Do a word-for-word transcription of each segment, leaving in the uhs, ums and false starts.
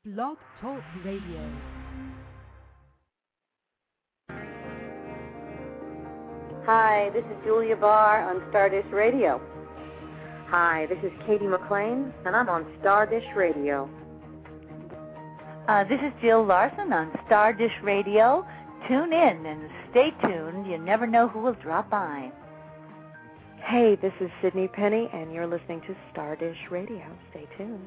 Blog Talk Radio. Hi, this is Julia Barr on Stardust Radio. Hi, this is Katie McLean, and I'm on Stardust Radio. Uh, this is Jill Larson on Stardust Radio. Tune in and stay tuned. You never know who will drop by. Hey, this is Sydney Penny, and you're listening to Stardust Radio. Stay tuned.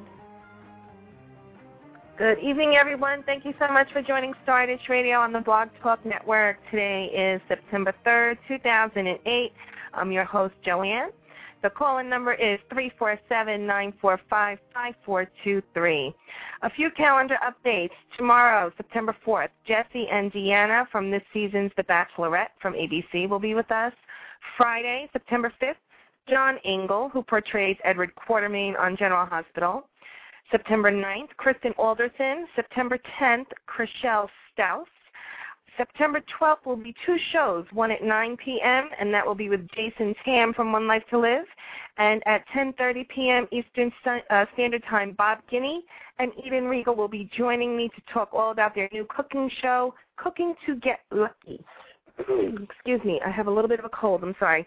Good evening, everyone. Thank you so much for joining Stardust Radio on the Blog Talk Network. Today is September third, two thousand eight. I'm your host, Joanne. The call-in number is three four seven, nine four five, five four two three. A few calendar updates. Tomorrow, September fourth, Jesse and Deanna from this season's The Bachelorette from A B C will be with us. Friday, September fifth, John Engel, who portrays Edward Quartermain on General Hospital. September ninth, Kristen Alderson. September tenth, Chriselle Staus. September twelfth will be two shows, one at nine p.m., and that will be with Jason Tam from One Life to Live. And at ten thirty p.m. Eastern uh, Standard Time, Bob Guinea and Eden Regal will be joining me to talk all about their new cooking show, Cooking to Get Lucky. Excuse me, I have a little bit of a cold. I'm sorry.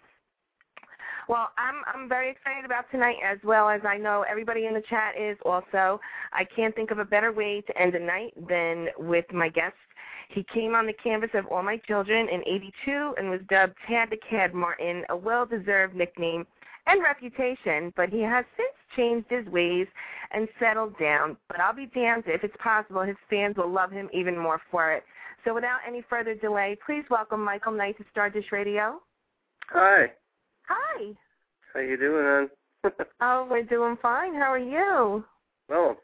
Well, I'm I'm very excited about tonight, as well as I know everybody in the chat is also. I can't think of a better way to end the night than with my guest. He came on the canvas of All My Children in eighty-two and was dubbed Tad the Cad Martin, a well-deserved nickname and reputation, but he has since changed his ways and settled down. But I'll be damned if it's possible his fans will love him even more for it. So without any further delay, please welcome Michael Knight to Stardust Radio. Hi. Hi. How you doing, hon? Oh, we're doing fine. How are you? Well,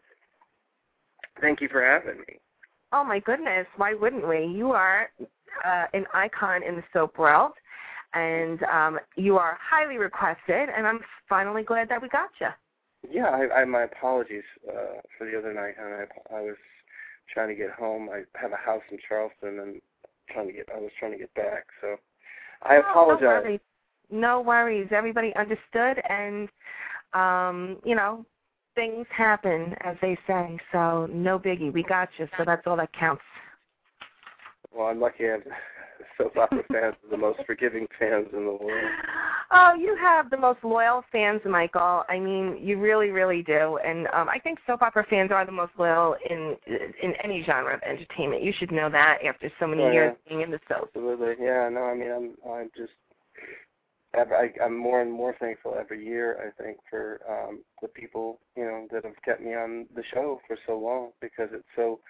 thank you for having me. Oh, my goodness. Why wouldn't we? You are uh, an icon in the soap world, and um, you are highly requested, and I'm finally glad that we got you. Yeah, I, I my apologies uh, for the other night, hon. I, I was trying to get home. I have a house in Charleston, and trying to get I was trying to get back, so I oh, apologize. No worries. No worries. Everybody understood, and, um, you know, things happen, as they say, so no biggie. We got you, so that's all that counts. Well, I'm lucky I have soap opera fans are the most forgiving fans in the world. Oh, you have the most loyal fans, Michael. I mean, you really, really do. And um, I think soap opera fans are the most loyal in in any genre of entertainment. You should know that after so many oh, years yeah. being in the soap. Absolutely. Yeah, no, I mean, I'm I'm just... I, I'm more and more thankful every year, I think, for um, the people, you know, that have kept me on the show for so long, because it's so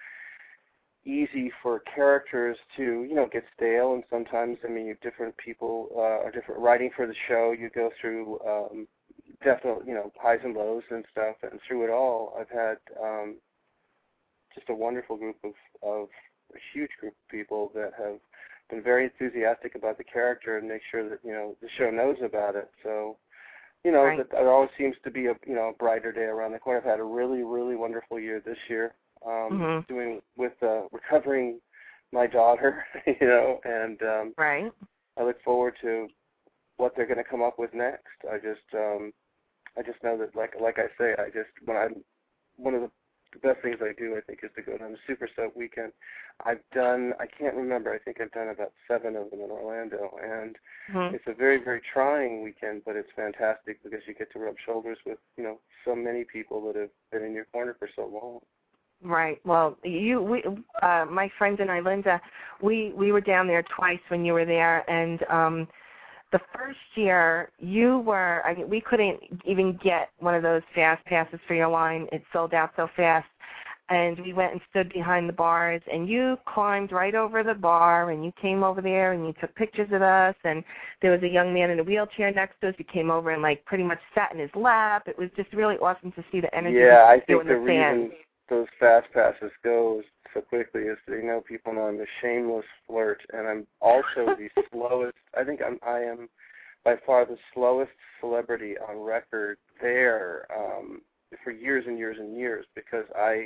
easy for characters to, you know, get stale, and sometimes, I mean, you different people uh, are different writing for the show. You go through um, definitely, you know, highs and lows and stuff, and through it all, I've had um, just a wonderful group of, of a huge group of people that have been very enthusiastic about the character and make sure that, you know, the show knows about it. So, you know, right. that there always seems to be a, you know, a brighter day around the corner. I've had a really, really wonderful year this year, um, mm-hmm. doing with uh, recovering my daughter, you know, and um, right. I look forward to what they're going to come up with next. I just, um, I just know that, like, like I say, I just when I'm one of the The best things I do, I think, is to go down to Super Soap Weekend. I've done, I can't remember, I think I've done about seven of them in Orlando, and mm-hmm. it's a very, very trying weekend, but it's fantastic because you get to rub shoulders with, you know, so many people that have been in your corner for so long. Right. Well, you, we, uh, my friend and I, Linda, we, we were down there twice when you were there, and um, the first year you were, I mean, we couldn't even get one of those fast passes for your line. It sold out so fast. And we went and stood behind the bars, and you climbed right over the bar, and you came over there, and you took pictures of us, and there was a young man in a wheelchair next to us. You came over and, like, pretty much sat in his lap. It was just really awesome to see the energy. Yeah, I think the, the reason those fast passes go so quickly is they know people know I'm a shameless flirt, and I'm also the slowest. I think I'm, I am by far the slowest celebrity on record there um, for years and years and years, because I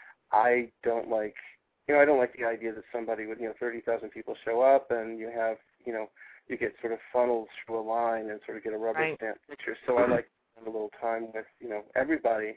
I don't like, you know, I don't like the idea that somebody with, you know, thirty thousand people show up and you have, you know, you get sort of funneled through a line and sort of get a rubber right. stamp picture. So I like to spend a little time with, you know, everybody.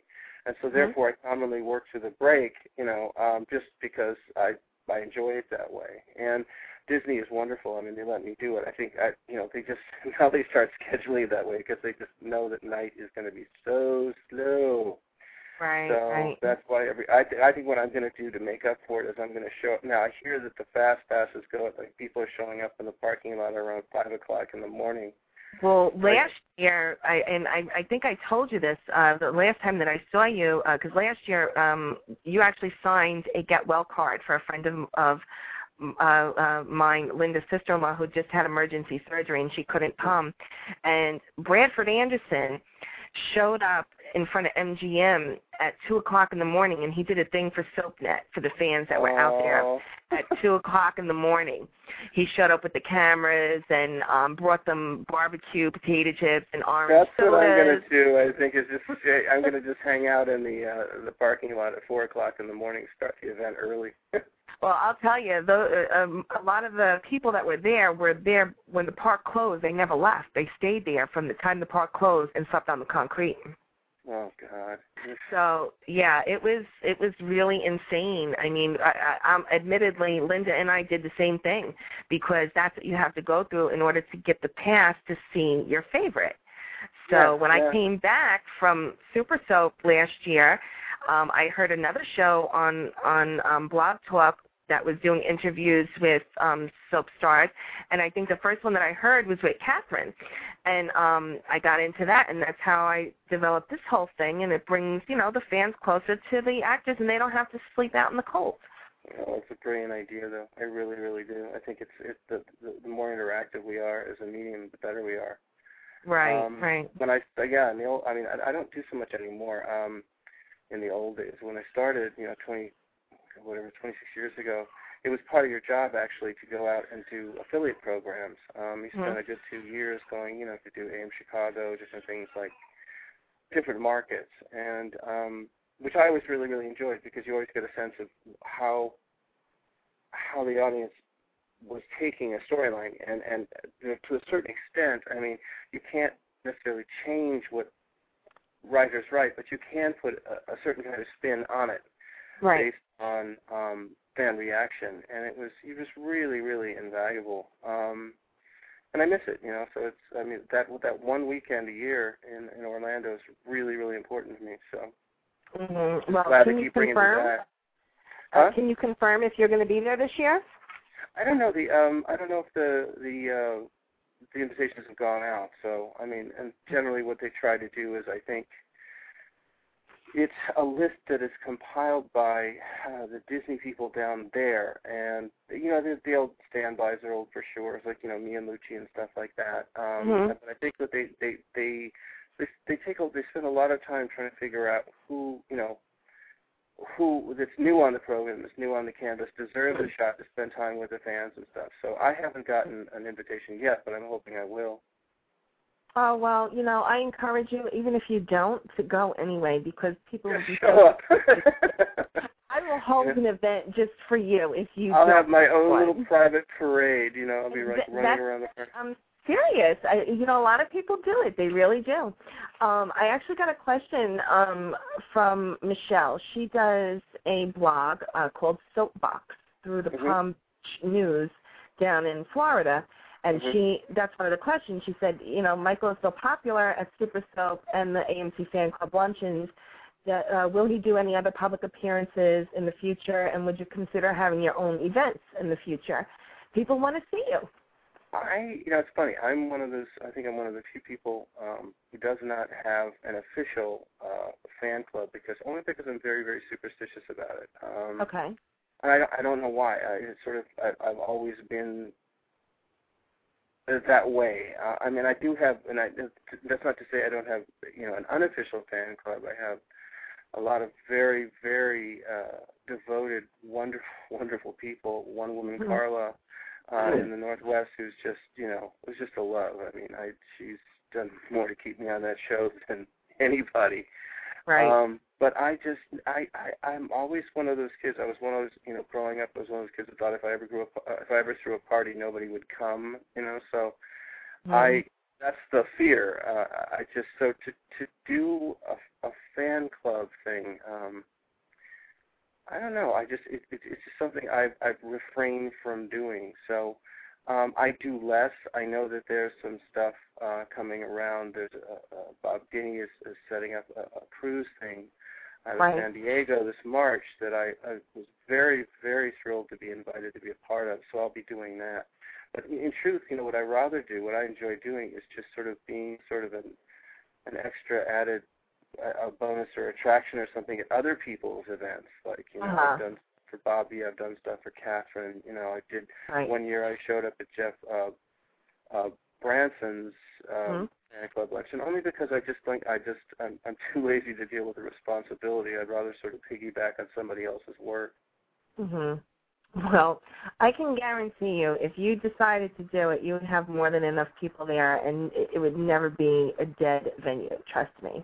and so therefore I commonly work through the break, you know, um, just because I I enjoy it that way. And Disney is wonderful. I mean, they let me do it. I think I, you know, they just now they start scheduling it that way because they just know that night is going to be so slow. Right. So right. that's why every I th- I think what I'm going to do to make up for it is I'm going to show up. Now I hear that the fast passes go at, like, people are showing up in the parking lot around five o'clock in the morning. Well, last year, I and I, I think I told you this uh, the last time that I saw you, because uh, last year um, you actually signed a get well card for a friend of, of uh, uh, mine, Linda's sister-in-law, who just had emergency surgery and she couldn't come. And Bradford Anderson showed up in front of M G M at two o'clock in the morning, and he did a thing for SoapNet for the fans that were oh. out there at two o'clock in the morning. He showed up with the cameras and um, brought them barbecue potato chips and orange That's sodas. what I'm going to do. I think is just I'm going to just hang out in the uh, the parking lot at four o'clock in the morning, start the event early. Well, I'll tell you, the, um, a lot of the people that were there were there when the park closed. They never left. They stayed there from the time the park closed and slept on the concrete. Oh God. So yeah, it was it was really insane. I mean, I, I, um, admittedly, Linda and I did the same thing because that's what you have to go through in order to get the pass to see your favorite. So yeah, when yeah. I came back from Super Soap last year, um, I heard another show on on um, Blog Talk that was doing interviews with um, soap stars, and I think the first one that I heard was with Catherine, and um, I got into that, and that's how I developed this whole thing, and it brings, you know, the fans closer to the actors, and they don't have to sleep out in the cold. Oh, it's a brilliant idea, though. I really, really do. I think it's it, the, the the more interactive we are as a medium, the better we are. Right, um, right. When I yeah, in the old, I mean, I, I don't do so much anymore. Um, in the old days, when I started, you know, twenty. whatever, twenty-six years ago, it was part of your job, actually, to go out and do affiliate programs. Um, you spent mm-hmm. a good two years going, you know, to do A M Chicago, different things like different markets, and um, which I always really, really enjoyed because you always get a sense of how how the audience was taking a storyline. And, and to a certain extent, I mean, you can't necessarily change what writers write, but you can put a, a certain kind of spin on it. Right. Based on um, fan reaction, and it was it was really, really invaluable. Um, and I miss it, you know. So it's I mean that that one weekend a year in, in Orlando is really, really important to me. So mm-hmm. well, glad can to you keep bringing confirm? it back. Uh, Huh? can you confirm if you're going to be there this year? I don't know the um I don't know if the the uh, the invitations have gone out. So I mean, and generally what they try to do is I think. It's a list that is compiled by uh, the Disney people down there, and you know the, the old standbys are old for sure, it's like you know Mia Mucci and stuff like that. Um, mm-hmm. But I think that they they they they they take a, they spend a lot of time trying to figure out who you know who that's new on the program, that's new on the canvas, deserves a shot to spend time with the fans and stuff. So I haven't gotten an invitation yet, but I'm hoping I will. Oh, well, you know, I encourage you, even if you don't, to go anyway because people will be Show up. I will hold yeah. an event just for you if you I'll don't have my own one. little private parade, you know, I'll be like Th- running around the park. I'm serious. I, you know, a lot of people do it. They really do. Um, I actually got a question um, from Michelle. She does a blog uh, called Soapbox through the mm-hmm. Palm News down in Florida. And mm-hmm. she, that's one of the questions. She said, you know, Michael is so popular at Super Soap and the A M C Fan Club luncheons, that, uh, will he do any other public appearances in the future, and would you consider having your own events in the future? People want to see you. I, you know, it's funny. I'm one of those, I think I'm one of the few people um, who does not have an official uh, fan club, because only because I'm very, very superstitious about it. Um, okay. And I, I don't know why. I, it's sort of, I, I've always been that way. Uh, I mean, I do have, and I, that's not to say I don't have, you know, an unofficial fan club. I have a lot of very, very uh, devoted, wonderful, wonderful people. One woman, mm-hmm. Carla, uh, in the Northwest, who's just, you know, was just a love. I mean, I she's done more to keep me on that show than anybody. Right. Um, but I just, I, I, I'm always one of those kids. I was one of those, you know, growing up, I was one of those kids that thought if I ever grew up, uh, if I ever threw a party, nobody would come, you know. So, mm-hmm. I, that's the fear. Uh, I just so to to do a, a fan club thing. Um, I don't know. I just it, it, it's just something I've I've refrained from doing. So um, I do less. I know that there's some stuff uh, coming around. There's a, a, Bob Guinea is, is setting up a, a cruise thing out of Right. San Diego this March that I, I was very very thrilled to be invited to be a part of. So I'll be doing that. But in truth, you know, what I rather do, what I enjoy doing, is just sort of being sort of an an extra added a bonus or attraction or something at other people's events. Like, you know, Uh-huh. I've done stuff for Bobby, I've done stuff for Catherine. You know, I did Right. one year. I showed up at Jeff uh, uh, Branson's um, Mm-hmm. fan club luncheon only because I just think I just I'm, I'm too lazy to deal with the responsibility. I'd rather sort of piggyback on somebody else's work. Mhm. Well, I can guarantee you, if you decided to do it, you would have more than enough people there, and it, it would never be a dead venue. Trust me.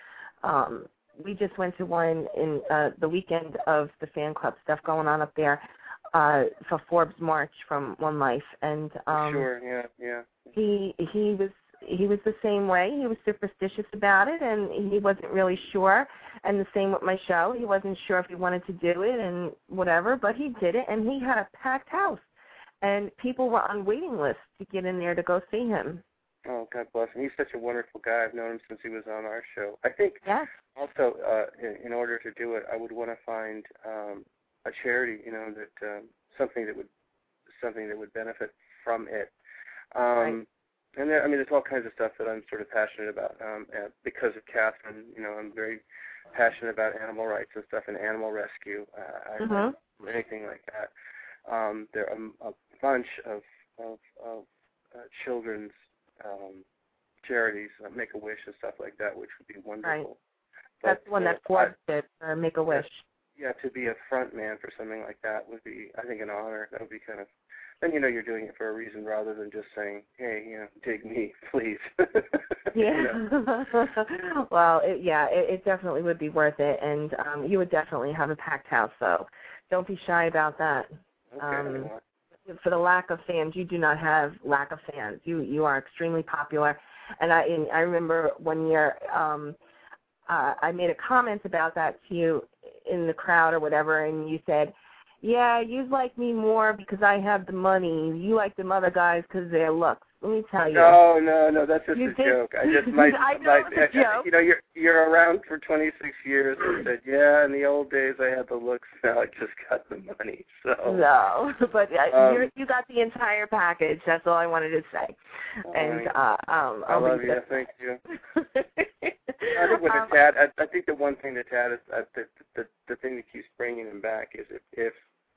Um, we just went to one in uh, the weekend of the fan club stuff going on up there uh, for Forbes March from One Life, and um, Sure, yeah, yeah. he he was he was the same way. He was superstitious about it, and he wasn't really sure. And the same with my show. He wasn't sure if he wanted to do it and whatever, but he did it, and he had a packed house, and people were on waiting lists to get in there to go see him. Oh, God bless him. He's such a wonderful guy. I've known him since he was on our show. I think Yes. also, uh, in, in order to do it, I would want to find um, a charity, you know, that um, something that would something that would benefit from it. Um, Right. And there, I mean, there's all kinds of stuff that I'm sort of passionate about. Um, and because of Catherine, you know, I'm very passionate about animal rights and stuff and animal rescue. Uh, I, Mhm. I, anything like that. Um, there are a, a bunch of of, of uh, children's um, charities, uh, Make-A-Wish and stuff like that, which would be wonderful. Right. That's the one that Forbes did, uh, Make-A-Wish. Yeah, to be a front man for something like that would be, I think, an honor. That would be kind of, then you know you're doing it for a reason rather than just saying, hey, you know, dig me, please. Yeah. You know? Well, it, yeah, it, it definitely would be worth it, and um, you would definitely have a packed house, so don't be shy about that. Okay, Um, well, for the lack of fans, you do not have lack of fans. You you are extremely popular, and I and I remember one year um, uh, I made a comment about that to you in the crowd or whatever, and you said, yeah, you like me more because I have the money. You like them other guys because of their looks. Let me tell you. No, no, no, that's just You a did- joke. I just might, I know might it's a joke. you know, you're you're around for twenty-six years and said, yeah, in the old days I had the looks, now I just got the money. So No, but uh, Um, you you got the entire package. That's all I wanted to say. all And right. uh, um, I I'll love leave you. it at Thank you. that. I think with Um, the Tad, I, I think the one thing that Tad is uh, the, the the thing that keeps bringing him back is if if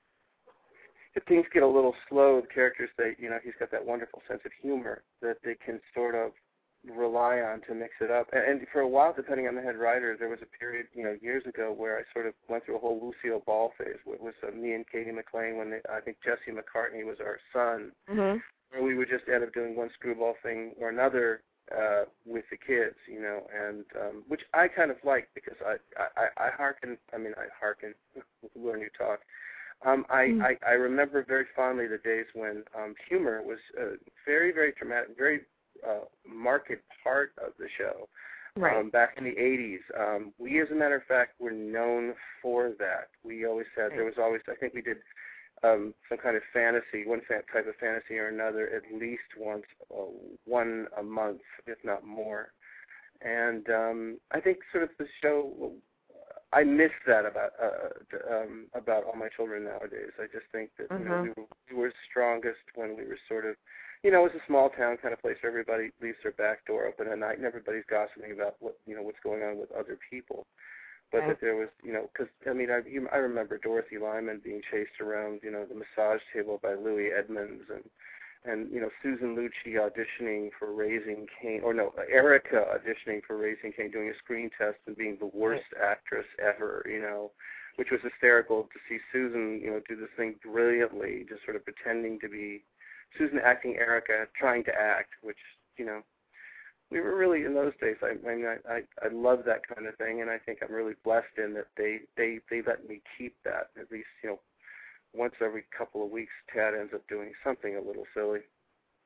if things get a little slow, the characters they you know he's got that wonderful sense of humor that they can sort of rely on to mix it up. And, and for a while, depending on the head writer, there was a period you know years ago where I sort of went through a whole Lucille Ball phase. Where it was uh, me and Katie McLean when they, I think Jesse McCartney was our son. mhm. Where we would just end up doing one screwball thing or another uh, with the kids, you know, and um, which I kind of like because I, I, I hearken, I mean, I hearken, learn new talk. Um, I, Mm. I, I remember very fondly the days when um, humor was a very, very dramatic, very uh, marked part of the show. Right. Um, back in the eighties, um, we, as a matter of fact, were known for that. We always had, Right. there was always, I think we did Um, some kind of fantasy, one fa- type of fantasy or another, at least once, uh, one a month, if not more. And um, I think sort of the show, I miss that about uh, um, about All My Children nowadays. I just think that you know Mhm. we were, we were strongest when we were sort of, you know, it was a small town kind of place where everybody leaves their back door open at night and everybody's gossiping about what you know what's going on with other people. But Right. that there was, you know, because, I mean, I, you, I remember Dorothy Lyman being chased around, you know, the massage table by Louis Edmonds and, and you know, Susan Lucci auditioning for Raising Cain, or no, Erica auditioning for Raising Cain, doing a screen test and being the worst right. actress ever, you know, which was hysterical to see Susan, you know, do this thing brilliantly, just sort of pretending to be Susan acting Erica, trying to act, which, you know, we were really in those days. I, I mean, I, I I love that kind of thing, and I think I'm really blessed in that they they they let me keep that. At least, you know, once every couple of weeks, Tad ends up doing something a little silly.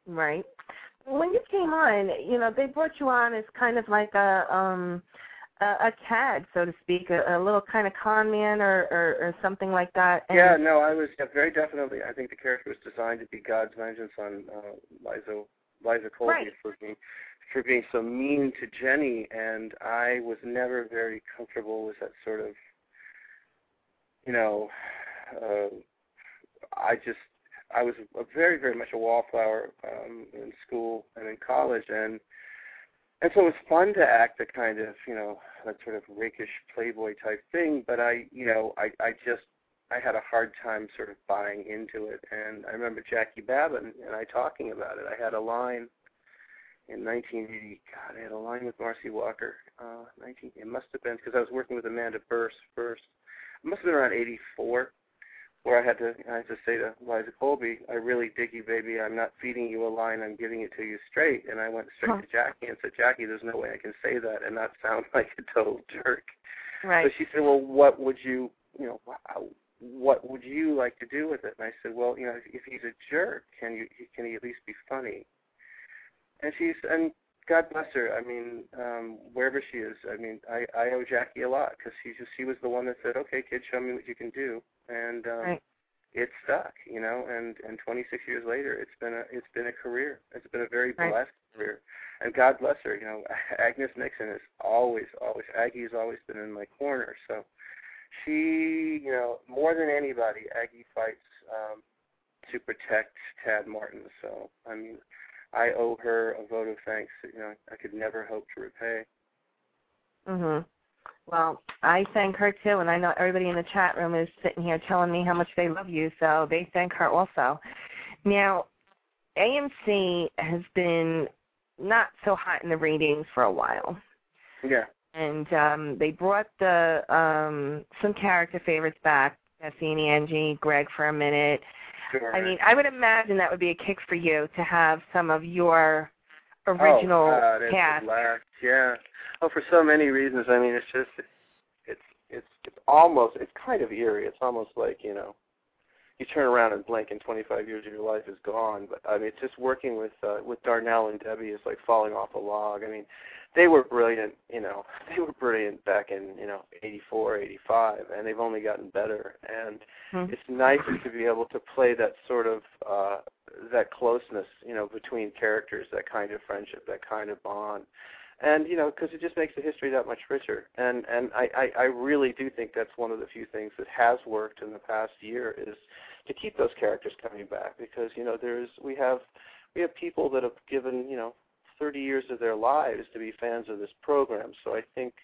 Right. When you came on, you know, they brought you on as kind of like a um a, a cad, so to speak, a, a little kind of con man or, or, or something like that. And yeah, no, I was yeah, very definitely. I think the character was designed to be God's vengeance on uh, Liza Liza Colby right. for being for being so mean to Jenny, and I was never very comfortable with that sort of, you know, uh, I just. I was a very, very much a wallflower um, in school and in college, and and so it was fun to act a kind of, you know, that sort of rakish playboy type thing. But I, you know, I, I just I had a hard time sort of buying into it. And I remember Jackie Babin and I talking about it. I had a line in nineteen eighty. God, I had a line with Marcy Walker. Uh, nineteen. It must have been because I was working with Amanda Burse first. It must have been around eighty-four. Where I had to, I had to say to Liza Colby, I really dig you, baby. I'm not feeding you a line. I'm giving it to you straight. And I went straight huh. to Jackie and said, Jackie, there's no way I can say that and not sound like a total jerk. Right. So she said, well, what would you, you know, what would you like to do with it? And I said, well, you know, if, if he's a jerk, can you, can he at least be funny? And she's, and God bless her. I mean, um, wherever she is, I mean, I, I owe Jackie a lot because she just, she was the one that said, okay, kid, show me what you can do. And um, right. it stuck, you know. And, and twenty-six years later, it's been a it's been a career. It's been a very blessed right. career. And God bless her, you know. Agnes Nixon has always, always Aggie has always been in my corner. So she, you know, more than anybody, Aggie fights um, to protect Tad Martin. So I mean, I owe her a vote of thanks that, you know, I could never hope to repay. Mhm. Well, I thank her, too, and I know everybody in the chat room is sitting here telling me how much they love you, so they thank her also. Now, A M C has been not so hot in the ratings for a while. Yeah. And um, they brought the um, some character favorites back, Bessie and Angie, Greg for a minute. Sure. I mean, I would imagine that would be a kick for you to have some of your original oh, God, cast. It's yeah. Oh, for so many reasons. I mean, it's just it's it's it's almost it's kind of eerie. It's almost like, you know, you turn around and blink and twenty-five years of your life is gone. But I mean, it's just working with uh, with Darnell and Debbie is like falling off a log. I mean, they were brilliant. You know, they were brilliant back in, you know, eighty-four, eighty-five, and they've only gotten better. And mm-hmm. it's nice to be able to play that sort of uh, that closeness, you know, between characters, that kind of friendship, that kind of bond. And, you know, because it just makes the history that much richer. And and I, I, I really do think that's one of the few things that has worked in the past year is to keep those characters coming back. Because, you know, there's we have we have people that have given, you know, thirty years of their lives to be fans of this program. So I think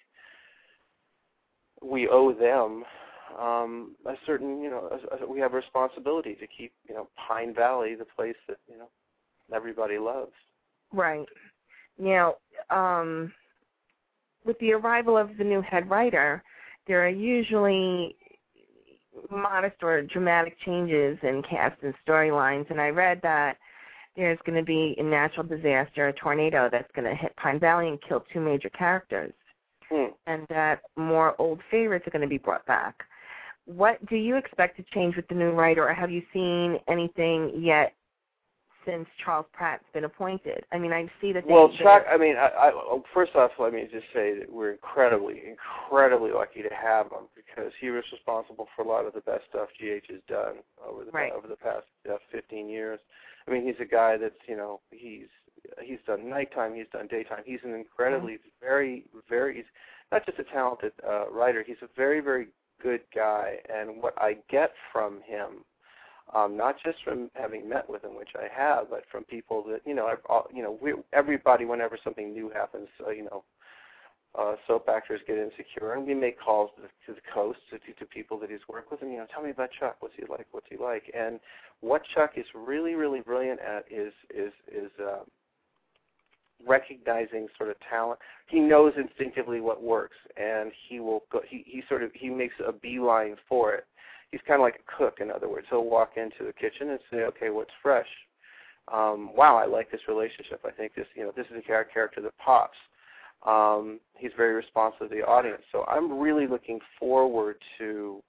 we owe them um, a certain, you know, a, a, we have a responsibility to keep, you know, Pine Valley the place that, you know, everybody loves. Right. Now, um, with the arrival of the new head writer, there are usually modest or dramatic changes in cast and storylines, and I read that there's going to be a natural disaster, a tornado that's going to hit Pine Valley and kill two major characters, hmm. and that more old favorites are going to be brought back. What do you expect to change with the new writer, or have you seen anything yet since Charles Pratt's been appointed? I mean, I see that they... Well, Chuck, I mean, I, I, first off, let me just say that we're incredibly, incredibly lucky to have him because he was responsible for a lot of the best stuff G H has done over the right. over the past uh, fifteen years. I mean, he's a guy that's, you know, he's he's done nighttime, he's done daytime. He's an incredibly, mm-hmm. very, very, he's not just a talented uh, writer, he's a very, very good guy. And what I get from him, Um, not just from having met with him, which I have, but from people that, you know, I've, all, you know, we, everybody, whenever something new happens, uh, you know, uh, soap actors get insecure, and we make calls to the, to the coast to, to people that he's worked with, and, you know, tell me about Chuck. What's he like? What's he like? And what Chuck is really, really brilliant at is is is uh, recognizing sort of talent. He knows instinctively what works, and he will go. He, he sort of he makes a beeline for it. He's kind of like a cook, in other words. He'll walk into the kitchen and say, okay, what's fresh? Um, wow, I like this relationship. I think this, you know, this is a character that pops. Um, he's very responsive to the audience. So I'm really looking forward to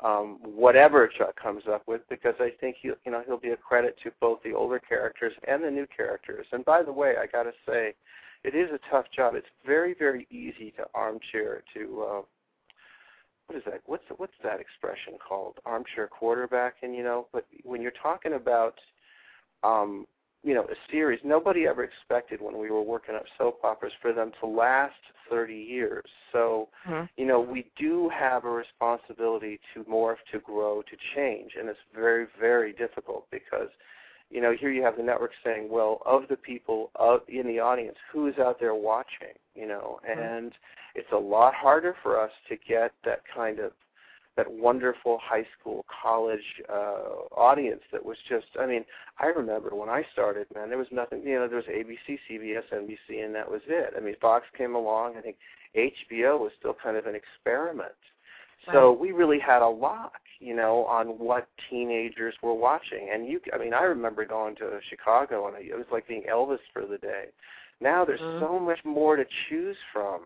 um, whatever Chuck comes up with, because I think he'll, you know, he'll be a credit to both the older characters and the new characters. And by the way, I got to say, it is a tough job. It's very, very easy to armchair to. Uh, What is that? What's what's that expression called? Armchair quarterbacking, you know. But when you're talking about, um, you know, a series, nobody ever expected when we were working up soap operas for them to last thirty years. So, mm-hmm. you know, we do have a responsibility to morph, to grow, to change, and it's very, very difficult because, you know, here you have the network saying, well, of the people of, in the audience, who is out there watching, you know, and mm-hmm. it's a lot harder for us to get that kind of, that wonderful high school, college uh, audience that was just, I mean, I remember when I started, man, there was nothing, you know, there was A B C, C B S, N B C, and that was it. I mean, Fox came along. I think H B O was still kind of an experiment. So we really had a lock, you know, on what teenagers were watching. And you, I mean, I remember going to Chicago, and it was like being Elvis for the day. Now there's mm-hmm. so much more to choose from.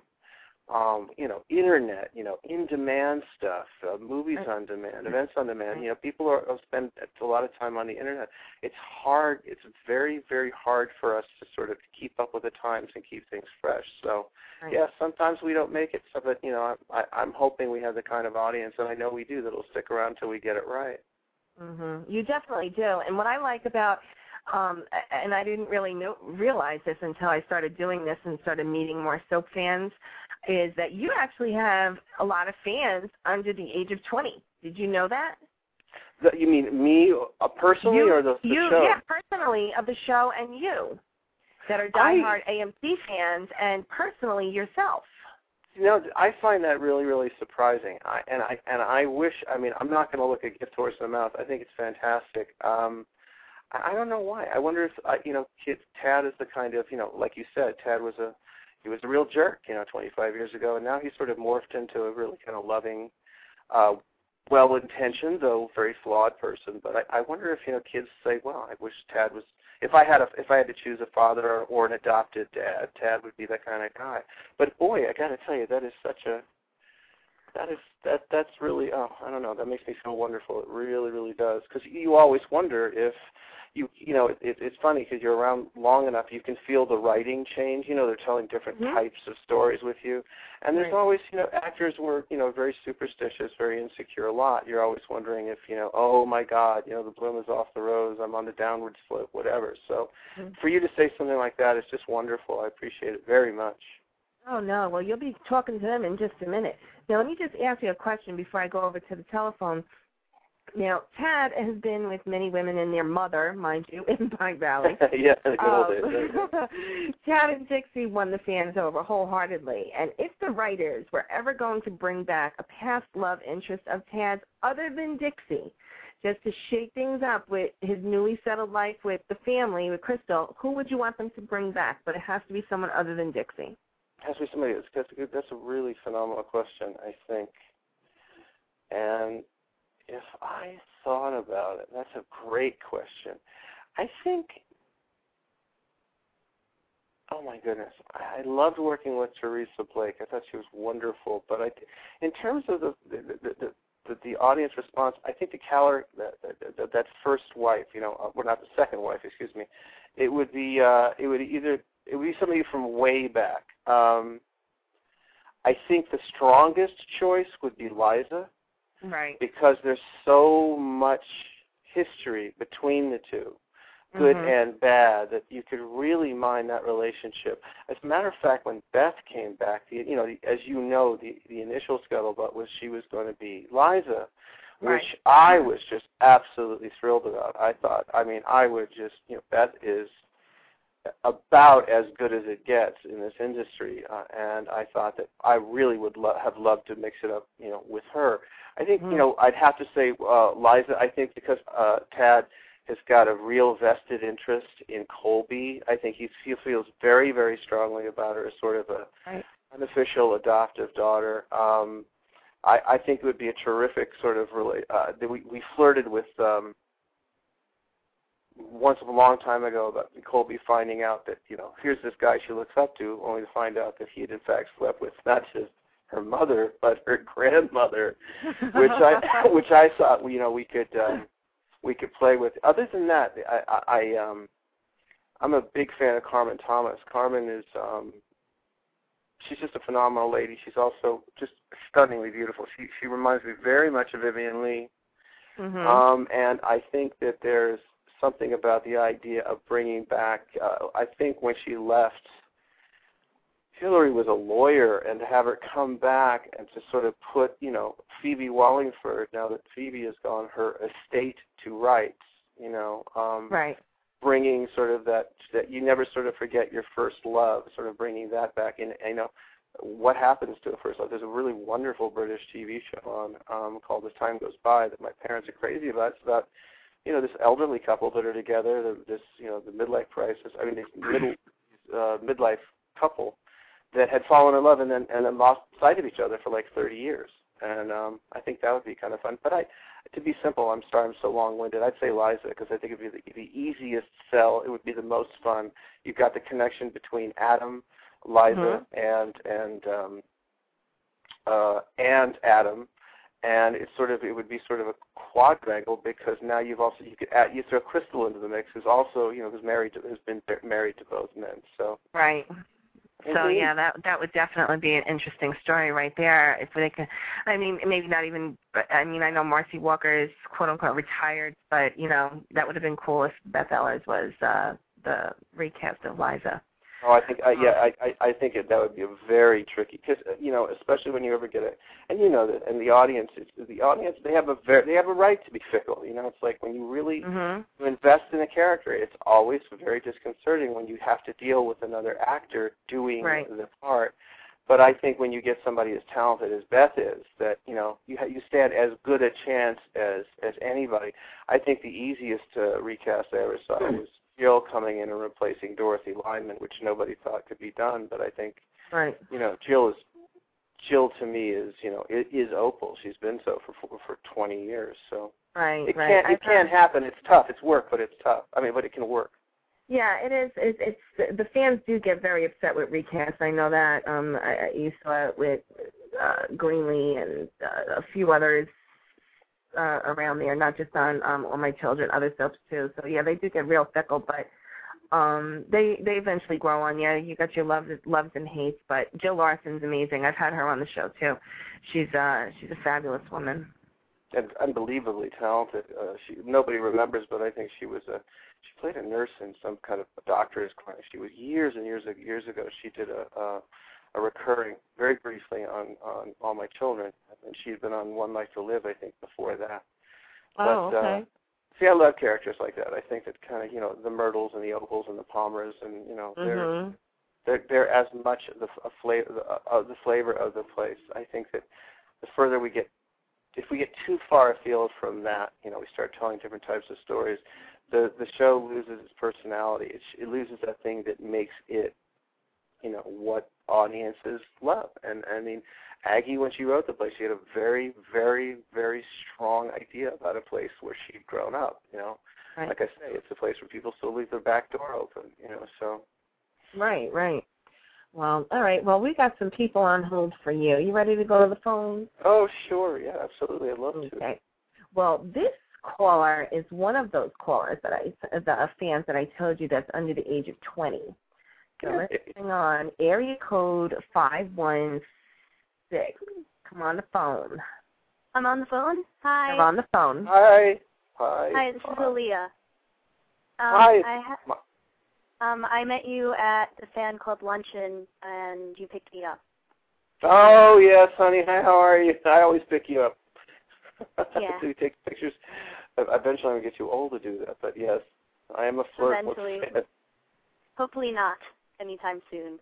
Um, you know, internet, you know, in-demand stuff, uh, movies on demand, events on demand. You know, people are, are spend a lot of time on the internet. It's hard. It's very, very hard for us to sort of keep up with the times and keep things fresh. So, right. yeah, sometimes we don't make it. So, but you know, I, I, I'm hoping we have the kind of audience, and I know we do, that'll stick around until we get it right. Mm-hmm. You definitely do. And what I like about Um, and I didn't really know, realize this until I started doing this and started meeting more soap fans, is that you actually have a lot of fans under the age of twenty. Did you know that? The, you mean me uh, personally you, or the, the you, show? Yeah, personally of the show, and you that are diehard I, A M C fans, and personally yourself. You know, I find that really, really surprising. I, and I and I wish, I mean, I'm not going to look a gift horse in the mouth. I think it's fantastic. Um, I don't know why. I wonder if, uh, you know, kid, Tad is the kind of, you know, like you said, Tad was a, he was a real jerk, you know, twenty-five years ago, and now he's sort of morphed into a really kind of loving, uh, well-intentioned, though very flawed person. But I, I wonder if, you know, kids say, well, I wish Tad was, if I had a, if I had to choose a father or, or an adopted dad, Tad would be that kind of guy. But boy, I got to tell you, that is such a, that is, that, that's really, oh, I don't know, that makes me feel wonderful. It really, really does. Because you always wonder if, You you know, it, it, it's funny because you're around long enough, you can feel the writing change. You know, they're telling different mm-hmm. types of stories with you. And there's right. always, you know, actors were, you know, very superstitious, very insecure a lot. You're always wondering if, you know, oh, my God, you know, the bloom is off the rose, I'm on the downward slope, whatever. So mm-hmm. for you to say something like that is just wonderful. I appreciate it very much. Oh, no. Well, you'll be talking to them in just a minute. Now, let me just ask you a question before I go over to the telephone. Now, Tad has been with many women and their mother, mind you, in Pine Valley. yeah, the good old um, days. Tad and Dixie won the fans over wholeheartedly. And if the writers were ever going to bring back a past love interest of Tad's other than Dixie, just to shake things up with his newly settled life with the family, with Crystal, who would you want them to bring back? But it has to be someone other than Dixie. It has to be somebody else. That's a, that's a really phenomenal question, I think. And if I thought about it, that's a great question. I think, oh my goodness, I, I loved working with Teresa Blake. I thought she was wonderful. But I, in terms of the the, the, the, the, the audience response, I think the Caller, that, that, that first wife, you know, well, not the second wife, excuse me, it would be, uh, it would either, it would be somebody from way back. Um, I think the strongest choice would be Liza. Right. Because there's so much history between the two, good mm-hmm. and bad, that you could really mine that relationship. As a matter of fact, when Beth came back, the, you know, the, as you know, the, the initial scuttlebutt was she was going to be Liza, which right. I was just absolutely thrilled about. I thought, I mean, I would just, you know, Beth is about as good as it gets in this industry, uh, and I thought that I really would lo- have loved to mix it up, you know, with her. I think, mm. you know, I'd have to say uh, Liza, I think because uh, Tad has got a real vested interest in Colby. I think he's, he feels very, very strongly about her as sort of a right. unofficial adoptive daughter. Um, I, I think it would be a terrific sort of, rela- uh, we, we flirted with um, once a long time ago about Colby finding out that, you know, here's this guy she looks up to, only to find out that he had in fact slept with not just her mother, but her grandmother, which I which I thought you know we could um, we could play with. Other than that, I, I, I um, I'm a big fan of Carmen Thomas. Carmen is um, she's just a phenomenal lady. She's also just stunningly beautiful. She she reminds me very much of Vivian Lee, mm-hmm. um, and I think that there's something about the idea of bringing back. Uh, I think when she left, Hillary was a lawyer, and to have her come back and to sort of put, you know, Phoebe Wallingford, now that Phoebe has gone, her estate to rights, you know, um, right. bringing sort of that, that you never sort of forget your first love, sort of bringing that back in. And, you know, what happens to a first love? There's a really wonderful British T V show on um, called As Time Goes By that my parents are crazy about. It's about, you know, this elderly couple that are together, this, you know, the midlife crisis, I mean, this middle, uh, midlife couple that had fallen in love and then and then lost sight of each other for like thirty years. And um, I think that would be kind of fun. But I, to be simple, I'm sorry I'm so long-winded, I'd say Liza, because I think it would be the, the easiest sell. It would be the most fun. You've got the connection between Adam, Liza, mm-hmm. and and um, uh, and Adam, and it's sort of it would be sort of a quadrangle because now you've also you could add you throw Crystal into the mix, who's also you know who's married to, who's been married to both men. So right. So yeah, that that would definitely be an interesting story right there. If they could, I mean, maybe not even. But I mean, I know Marcy Walker is quote unquote retired, but you know that would have been cool if Beth Ehlers was uh, the recast of Liza. Oh, I think, uh, yeah, I, I, I think it, that would be a very tricky, because you know, especially when you ever get it, and you know that, and the audience, it's, the audience, they have a very, they have a right to be fickle. You know, it's like when you really mm-hmm. invest in a character, it's always very disconcerting when you have to deal with another actor doing right. the part. But I think when you get somebody as talented as Beth is, that you know you ha- you stand as good a chance as as anybody. I think the easiest uh, recast I ever saw was Jill coming in and replacing Dorothy Lyman, which nobody thought could be done. But I think, right. you know, Jill is Jill to me is you know is, is Opal. She's been so for for, for twenty years. So right, it right. can't I it can't happen. It's tough. It's work, but it's tough. I mean, but it can work. Yeah, it is. It's, it's the fans do get very upset with recasts. I know that. Um, I, you saw it with uh, Greenlee and uh, a few others uh, around there, not just on um, All My Children, other soaps too. So yeah, they do get real fickle, but um, they they eventually grow on you. You got your loves loves and hates, but Jill Larson's amazing. I've had her on the show too. She's uh she's a fabulous woman. And unbelievably talented. Uh, she nobody remembers, but I think she was a she played a nurse in some kind of a doctor's clinic. She was years and years years ago. She did a a, a recurring, very briefly on on All My Children, and she had been on One Life to Live, I think, before that. Oh, but, okay. Uh, see, I love characters like that. I think that kind of you know the Myrtles and the Opals and the Palmers, and you know they're mm-hmm. they're, they're as much the a flavor uh, the flavor of the place. I think that the further we get. If we get too far afield from that, you know, we start telling different types of stories, the the show loses its personality. It, it loses that thing that makes it, you know, what audiences love. And I mean, Aggie, when she wrote the place, she had a very, very, very strong idea about a place where she'd grown up. You know, right. Like I say, it's a place where people still leave their back door open. You know, so. Right, right. Well, all right. Well, we got some people on hold for you. You ready to go to the phone? Oh, sure. Yeah, absolutely. I'd love to. Okay. Well, this caller is one of those callers that I, the fans that I told you that's under the age of twenty. So let's hang on. Area code five one six. Come on the phone. I'm on the phone. Hi. I'm on the phone. Hi. Hi. Hi, this is Aaliyah. Um, Hi. I ha- Um, I met you at the fan club luncheon, and you picked me up. Oh, yes, honey. Hi, how are you? I always pick you up. Yeah. So you take pictures. Eventually, I'm going to get too old to do that, but yes, I am a flirt. Eventually. With Hopefully not anytime soon.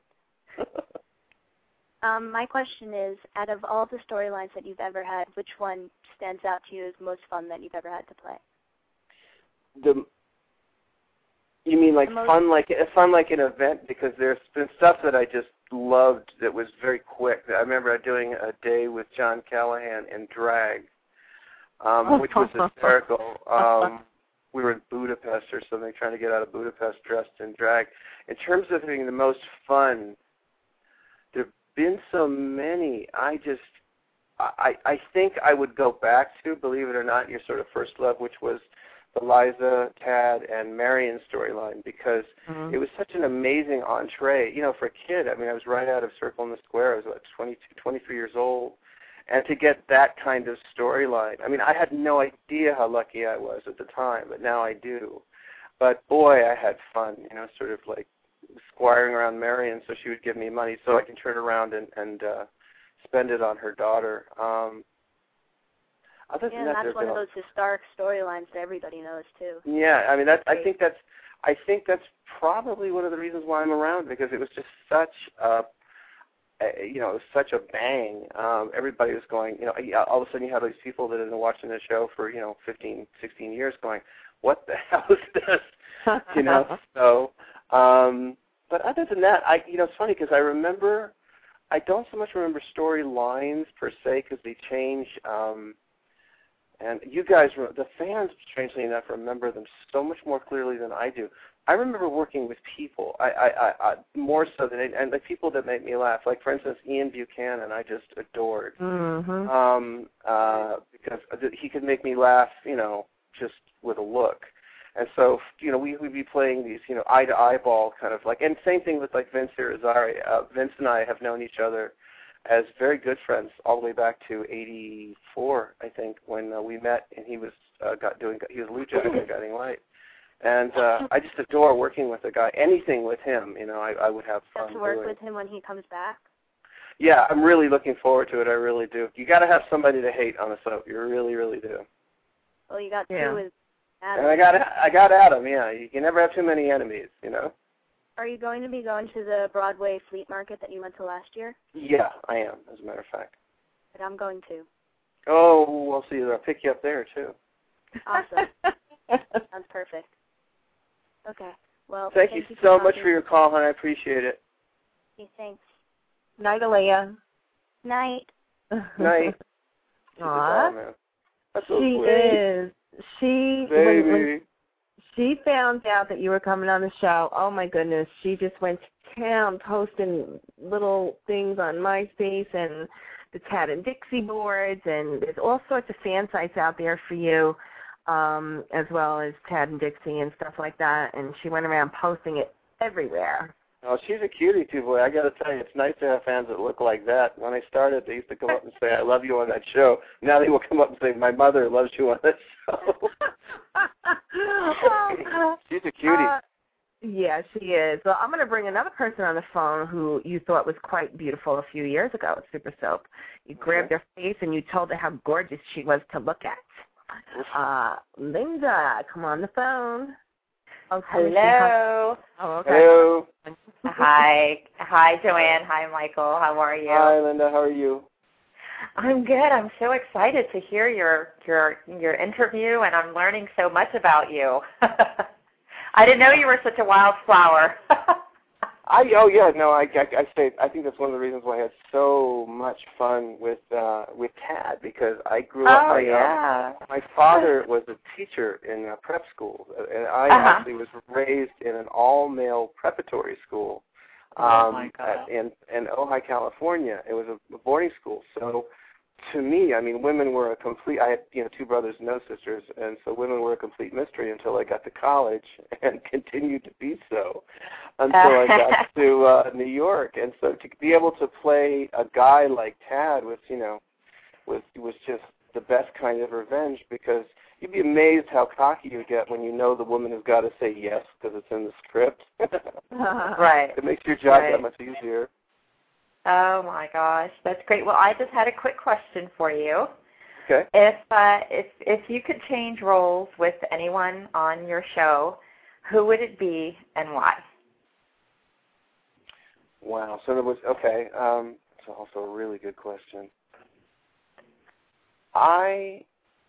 um, my question is, out of all the storylines that you've ever had, which one stands out to you as most fun that you've ever had to play? The You mean like fun, like fun, like an event? Because there's been stuff that I just loved that was very quick. I remember doing a day with John Callahan in drag, um, which was hysterical. Um, we were in Budapest or something, trying to get out of Budapest dressed in drag. In terms of having the most fun, there been so many. I just, I, I think I would go back to, believe it or not, your sort of first love, which was the Liza, Tad, and Marion storyline, because mm-hmm. it was such an amazing entree. You know, for a kid, I mean, I was right out of Circle in the Square. I was, what, twenty-two, twenty-three years old. And to get that kind of storyline, I mean, I had no idea how lucky I was at the time, but now I do. But, boy, I had fun, you know, sort of like squiring around Marion so she would give me money so I can turn around and, and uh, spend it on her daughter. Um, Other yeah, than that, that's one of those historic storylines that everybody knows too. Yeah, I mean, that's. I think that's. I think that's probably one of the reasons why I'm around, because it was just such a, a you know, it was such a bang. Um, everybody was going, you know, all of a sudden you had all these people that had been watching the show for, you know, fifteen, sixteen years, going, what the hell is this? You know. So, um, but other than that, I, you know, it's funny because I remember, I don't so much remember storylines per se because they change. Um, And you guys, the fans, strangely enough, remember them so much more clearly than I do. I remember working with people, I, I, I, I more so than, and the people that make me laugh. Like, for instance, Ian Buchanan, I just adored, mm-hmm. um, uh, because he could make me laugh, you know, just with a look. And so, you know, we would be playing these, you know, eye to eyeball kind of like, and same thing with like Vince Irizarry. Uh, Vince and I have known each other as very good friends all the way back to eighty-four, I think, when uh, we met, and he was uh, got doing he was Lou Jack in Guiding Light, and uh, I just adore working with a guy. Anything with him, you know, I, I would have fun. Have to work doing. with him when he comes back. Yeah, I'm really looking forward to it. I really do. You got to have somebody to hate on the soap. You really, really do. Well, you got yeah. two with Adam. And I got I got Adam. Yeah, you can never have too many enemies, you know. Are you going to be going to the Broadway Fleet Market that you went to last year? Yeah, I am, as a matter of fact. But I'm going to. Oh, we'll see. I'll pick you up there, too. Awesome. Sounds perfect. Okay. Well, thank, thank you you so for much for your call, hon. I appreciate it. Okay, thanks. Night, Aaliyah. Night. Night. Aww. That's so she sweet. is. She, Baby. when, when she found out that you were coming on the show, oh my goodness, she just went to town posting little things on MySpace and the Tad and Dixie boards, and there's all sorts of fan sites out there for you, um, as well as Tad and Dixie and stuff like that, and she went around posting it everywhere. Oh, she's a cutie, too, boy. I got to tell you, it's nice to have fans that look like that. When I started, they used to come up and say, I love you on that show. Now they will come up and say, my mother loves you on that show. She's a cutie. Uh, yeah, she is. Well, I'm going to bring another person on the phone who you thought was quite beautiful a few years ago at Super Soap. You grabbed her face and you told her how gorgeous she was to look at. Uh, Linda, come on the phone. Oh, hello. Oh, okay. Hello. Hi. Hi, Joanne. Hi, Michael. How are you? Hi, Linda. How are you? I'm good. I'm so excited to hear your your your interview, and I'm learning so much about you. I didn't know you were such a wildflower. I oh yeah no I, I I say I think that's one of the reasons why I had so much fun with uh, with Tad, because I grew up. Oh my, yeah. Uh, my father was a teacher in a prep school, and I uh-huh. actually was raised in an all-male preparatory school. Um, oh my God. At, in in Ojai, California. It was a, a boarding school, so. To me, I mean, women were a complete. I had, you know, two brothers and no sisters, and so women were a complete mystery until I got to college, and continued to be so until I got to uh, New York. And so to be able to play a guy like Tad was, you know, was was just the best kind of revenge, because you'd be amazed how cocky you get when you know the woman has got to say yes because it's in the script. Right. It makes your job right. that much easier. Oh my gosh, that's great. Well, I just had a quick question for you. Okay. If uh, if if you could change roles with anyone on your show, who would it be and why? Wow. So there was okay. Um, it's also a really good question. I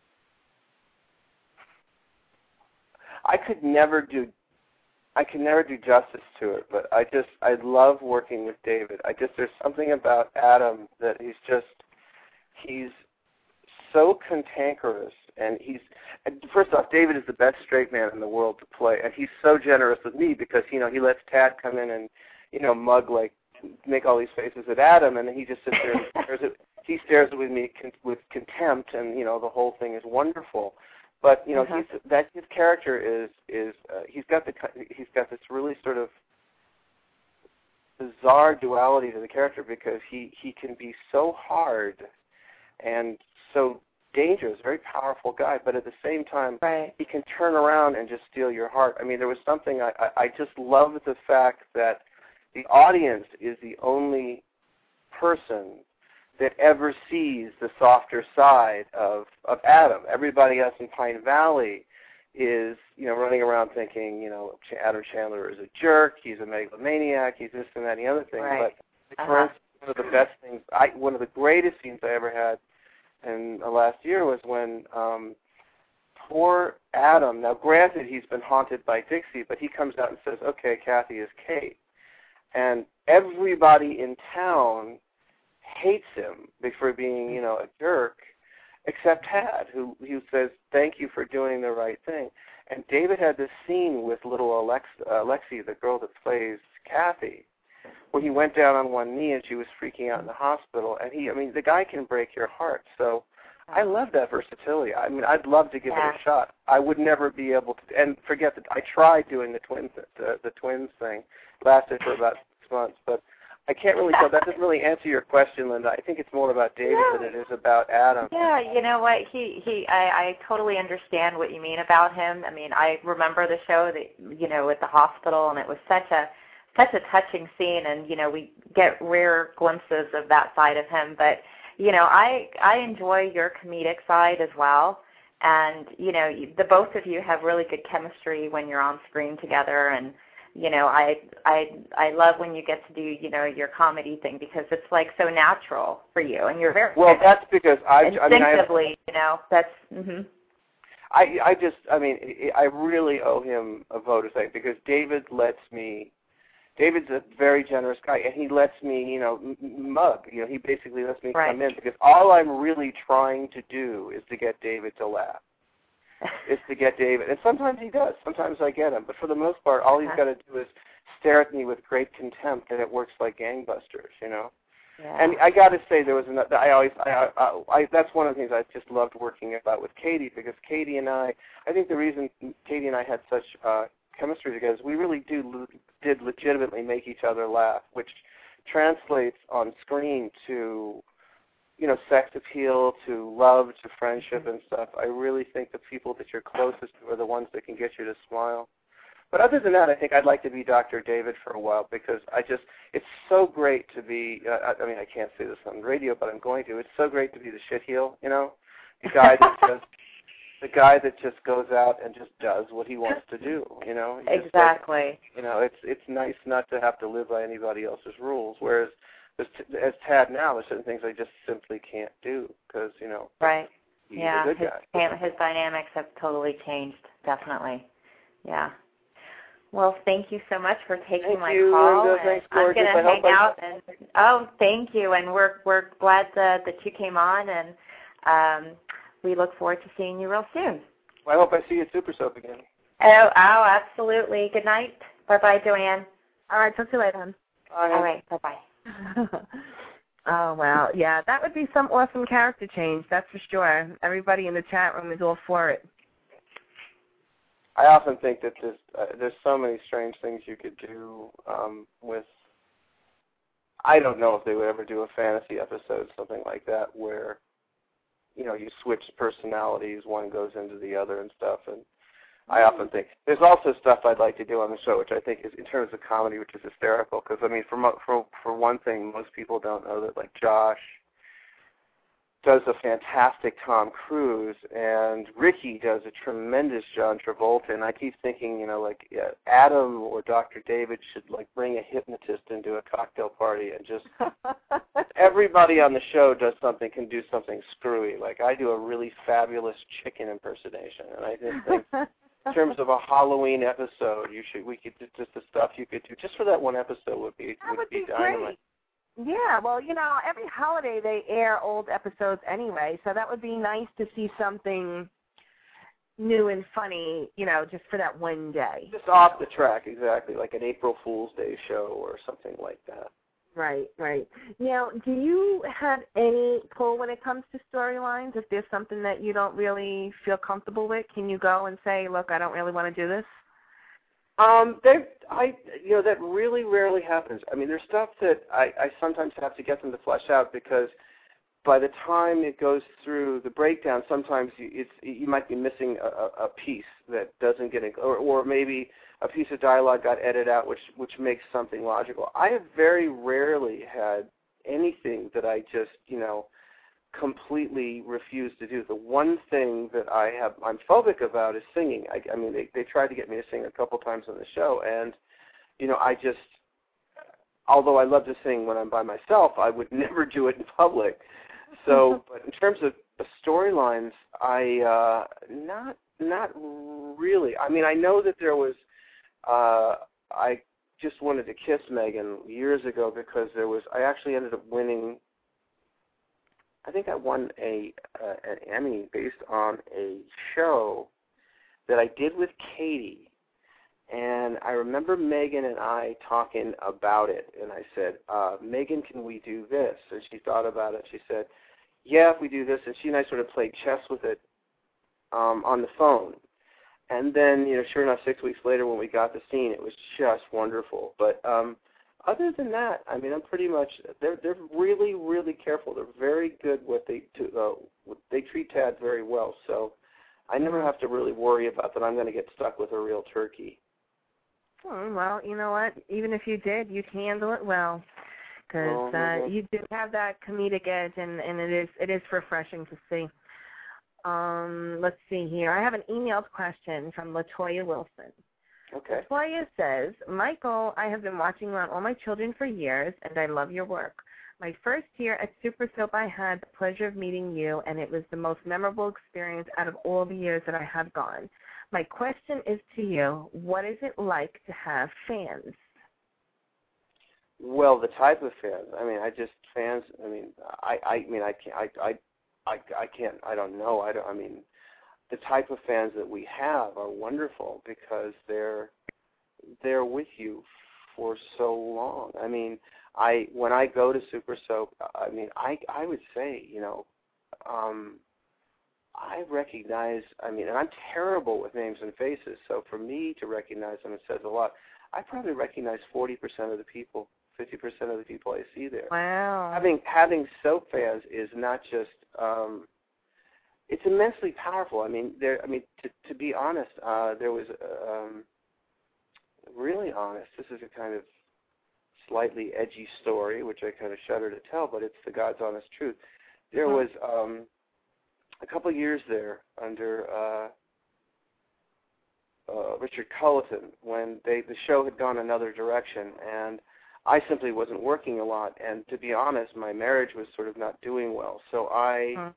I could never do. I can never do justice to it, but I just, I love working with David. I just, there's something about Adam that he's just, he's so cantankerous, and he's, and first off, David is the best straight man in the world to play, and he's so generous with me because, you know, he lets Tad come in and, you know, mug like make all these faces at Adam, and he just sits there and stares at, he stares with me con- with contempt, and you know the whole thing is wonderful. But you know uh-huh. he's that his character is is uh, he's got the he's got this really sort of bizarre duality to the character because he he can be so hard and so dangerous, very powerful guy, but at the same time, right. he can turn around and just steal your heart. I mean, there was something, I, I, I just love the fact that the audience is the only person that ever sees the softer side of, of Adam. Everybody else in Pine Valley is, you know, running around thinking, you know, Adam Chandler is a jerk, he's a megalomaniac, he's this and that and the other thing. Right. But uh-huh. for instance, one of the best things, I, one of the greatest scenes I ever had in the last year was when um, poor Adam, now granted he's been haunted by Dixie, but he comes out and says, okay, Kathy is Kate. And everybody in town hates him for being, you know, a jerk, except Tad, who, who says, thank you for doing the right thing. And David had this scene with little Alex, uh, Alexi, the girl that plays Kathy, where he went down on one knee and she was freaking out in the hospital. And he, I mean, the guy can break your heart. So I love that versatility. I mean, I'd love to give yeah. it a shot. I would never be able to, and forget that I tried doing the twins, the, the twins thing. It lasted for about six months, but I can't really tell. That doesn't really answer your question, Linda. I think it's more about David yeah. than it is about Adam. Yeah, you know what? He he. I, I totally understand what you mean about him. I mean, I remember the show that you know at the hospital, and it was such a such a touching scene, and you know we get rare glimpses of that side of him. But you know, I I enjoy your comedic side as well, and you know, you, the both of you have really good chemistry when you're on screen together, and. You know, I I I love when you get to do, you know, your comedy thing because it's like so natural for you, and you're very well. That's because I instinctively, I mean, I, you know, that's. Mm-hmm. I I just I mean I really owe him a vote of thanks because David lets me. David's a very generous guy, and he lets me, you know, m- mug. You know, he basically lets me right. come in because all I'm really trying to do is to get David to laugh. is to get David. And sometimes he does. Sometimes I get him. But for the most part, all he's got to do is stare at me with great contempt, and it works like gangbusters, you know? Yeah. And I got to say, there was another, I always, I, I, I, that's one of the things I just loved working about with Katie, because Katie and I, I think the reason Katie and I had such uh, chemistry together is we really do did legitimately make each other laugh, which translates on screen to, you know, sex appeal, to love, to friendship and stuff. I really think the people that you're closest to are the ones that can get you to smile. But other than that, I think I'd like to be Doctor David for a while because I just, it's so great to be, uh, I mean, I can't say this on radio, but I'm going to. It's so great to be the shitheel, you know, the guy that just, the guy that just goes out and just does what he wants to do, you know. He exactly. You know, it's it's nice not to have to live by anybody else's rules, whereas As, as Tad now, there's certain things I just simply can't do because, you know, right. he's yeah, a good his, guy. his dynamics have totally changed, definitely. Yeah. Well, thank you so much for taking thank my you, call. Linda. Thanks, I'm going to hang I... out. and Oh, thank you. And we're we're glad that, that you came on, and um, we look forward to seeing you real soon. Well, I hope I see you at Super Soap again. Oh, oh, absolutely. Good night. Bye-bye, Joanne. All right, talk to you later, hon. Bye. All right, bye-bye. Oh, wow. Yeah, that would be some awesome character change, that's for sure. Everybody in the chat room is all for it. I often think that there's, uh, there's so many strange things you could do um, with, I don't know if they would ever do a fantasy episode, something like that, where, you know, you switch personalities, one goes into the other and stuff, and I often think there's also stuff I'd like to do on the show, which I think is in terms of comedy, which is hysterical. Because I mean, for mo- for for one thing, most people don't know that like Josh does a fantastic Tom Cruise, and Ricky does a tremendous John Travolta. And I keep thinking, you know, like yeah, Adam or Doctor David should like bring a hypnotist into a cocktail party and just everybody on the show does something, can do something screwy. Like I do a really fabulous chicken impersonation, and I just think. In terms of a Halloween episode, you should we could just the stuff you could do just for that one episode would be that would, would be, be dynamite. Great. Yeah, well, you know, every holiday they air old episodes anyway, so that would be nice to see something new and funny, you know, just for that one day. Just off the track, exactly, like an April Fool's Day show or something like that. Right, right. Now, do you have any pull when it comes to storylines? If there's something that you don't really feel comfortable with, can you go and say, look, I don't really want to do this? Um, there, I, you know, that really rarely happens. I mean, there's stuff that I, I sometimes have to get them to flesh out because by the time it goes through the breakdown, sometimes you, it's, you might be missing a, a piece that doesn't get, or, or maybe a piece of dialogue got edited out, which which makes something logical. I have very rarely had anything that I just, you know, completely refuse to do. The one thing that I have, I'm phobic about is singing. I, I mean, they they tried to get me to sing a couple times on the show, and you know, I just, although I love to sing when I'm by myself, I would never do it in public. So, but in terms of the storylines, I uh, not not really. I mean, I know that there was. Uh, I just wanted to kiss Megan years ago because there was. I actually ended up winning. I think I won a uh, an Emmy based on a show that I did with Katie, and I remember Megan and I talking about it. And I said, uh, "Megan, can we do this?" And she thought about it. She said, "Yeah, if we do this." And she and I sort of played chess with it um, on the phone. And then, you know, sure enough, six weeks later when we got the scene, it was just wonderful. But um, other than that, I mean, I'm pretty much, they're they're really, really careful. They're very good what they do. Uh, they treat Tad very well. So I never have to really worry about that I'm going to get stuck with a real turkey. Oh, well, you know what? Even if you did, you'd handle it well. Because oh, uh, you do have that comedic edge, and, and it is it is refreshing to see. Um, let's see here. I have an emailed question from LaToya Wilson. Okay. LaToya says, Michael, I have been watching around all my children for years, and I love your work. My first year at Super Soap, I had the pleasure of meeting you, and it was the most memorable experience out of all the years that I have gone. My question is to you, what is it like to have fans? Well, the type of fans. I mean, I just, fans, I mean, I, I mean, I can't, I, I I, I can't, I don't know. I, don't, I mean, the type of fans that we have are wonderful because they're they're with you for so long. I mean, I when I go to Super Soap, I mean, I I would say, you know, um, I recognize. I mean, and I'm terrible with names and faces, so for me to recognize them, it says a lot. I probably recognize forty percent of the people. fifty percent of the people I see there. Wow. Having having soap fans is not just um, it's immensely powerful. I mean, there. I mean, to to be honest, uh, there was um, really honest. This is a kind of slightly edgy story, which I kind of shudder to tell, but it's the God's honest truth. There was um, a couple of years there under uh, uh, Richard Culleton when they the show had gone another direction, and I simply wasn't working a lot, and to be honest, my marriage was sort of not doing well. So I, huh.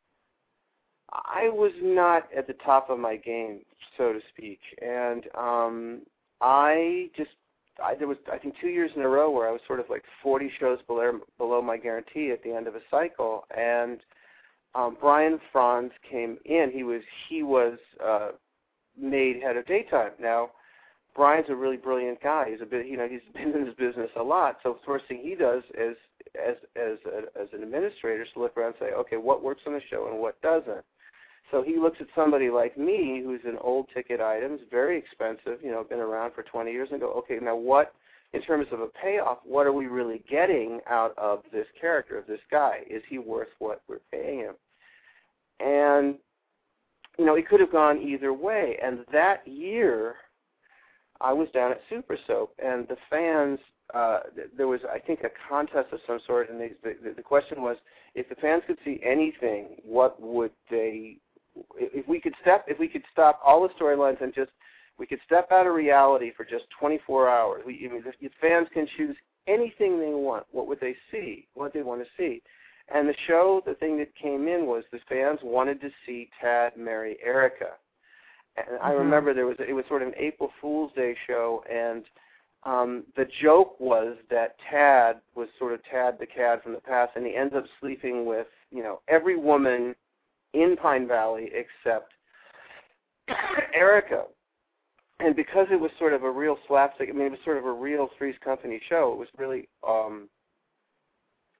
I was not at the top of my game, so to speak, and um, I just, I, there was, I think, two years in a row where I was sort of like forty shows below below my guarantee at the end of a cycle, and um, Brian Franz came in. He was he was uh, made head of daytime now. Brian's a really brilliant guy. He's a bit, you know, he's been in this business a lot. So the first thing he does is, as as a, as an administrator, is to look around and say, okay, what works on the show and what doesn't. So he looks at somebody like me, who's in old ticket items, very expensive, you know, been around for twenty years, and go, okay, now what, in terms of a payoff, what are we really getting out of this character, of this guy? Is he worth what we're paying him? And you know, it could have gone either way. And that year, I was down at Super Soap, and the fans, uh, there was, I think, a contest of some sort, and they, the, the question was, if the fans could see anything, what would they, if we could step, if we could stop all the storylines and just, we could step out of reality for just twenty-four hours. We, I mean, if fans can choose anything they want, what would they see? What they want to see? And the show, the thing that came in was the fans wanted to see Tad marry Erica. And I mm-hmm. remember there was it was sort of an April Fool's Day show, and um, the joke was that Tad was sort of Tad the Cad from the past, and he ends up sleeping with, you know, every woman in Pine Valley except Erica. And because it was sort of a real slapstick, I mean, it was sort of a real Three's Company show. It was really um,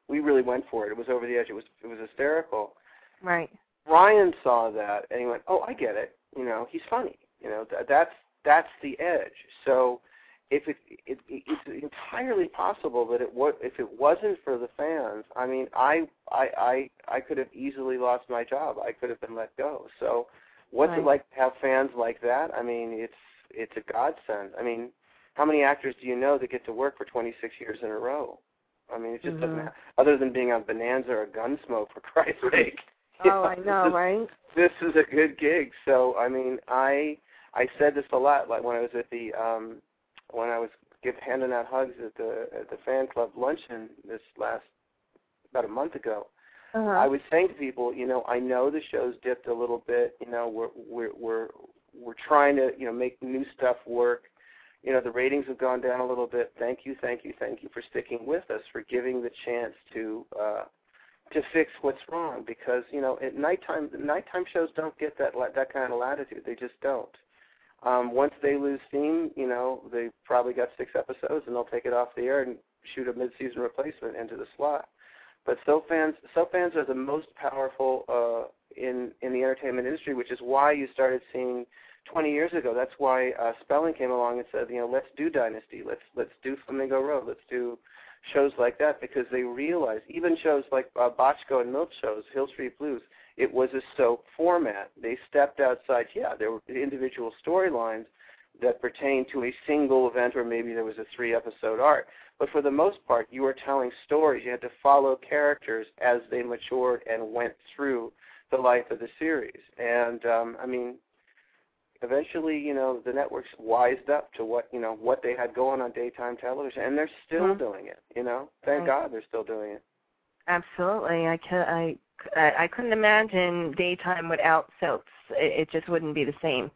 we really went for it. It was over the edge. It was it was hysterical. Right. Ryan saw that and he went, "Oh, I get it. You know, he's funny. You know, th- that's that's the edge." So if it, it it's entirely possible that it was, if it wasn't for the fans, I mean, I I I I could have easily lost my job. I could have been let go. So what's right. it like to have fans like that? I mean, it's it's a godsend. I mean, how many actors do you know that get to work for twenty-six years in a row? I mean, it just mm-hmm. doesn't have, other than being on Bonanza or Gunsmoke, for Christ's sake. Oh, know, I know, this, right? This is a good gig. So, I mean, I I said this a lot, like when I was at the um, when I was give, handing out hugs at the at the fan club luncheon this last about a month ago. Uh-huh. I was saying to people, you know, I know the show's dipped a little bit. You know, we're we're we're we're trying to you know make new stuff work. You know, the ratings have gone down a little bit. Thank you, thank you, thank you for sticking with us, for giving the chance to uh, to fix what's wrong. Because you know, at nighttime, nighttime shows don't get that that kind of latitude. They just don't. Um, once they lose steam, you know, they've probably got six episodes, and they'll take it off the air and shoot a mid-season replacement into the slot. But soap fans, soap fans are the most powerful uh, in in the entertainment industry, which is why you started seeing twenty years ago. That's why uh, Spelling came along and said, you know, let's do Dynasty, let's let's do Flamingo Row, let's do shows like that, because they realized even shows like uh, Bochco and Milk shows, Hill Street Blues, it was a soap format. They stepped outside. Yeah, there were individual storylines that pertained to a single event, or maybe there was a three-episode arc. But for the most part, you were telling stories. You had to follow characters as they matured and went through the life of the series. And, um, I mean, eventually, you know, the networks wised up to what, you know, what they had going on daytime television, and they're still mm-hmm. doing it, you know. Thank right. God they're still doing it. Absolutely. I, can, I, I couldn't imagine daytime without soaps. It, it just wouldn't be the same.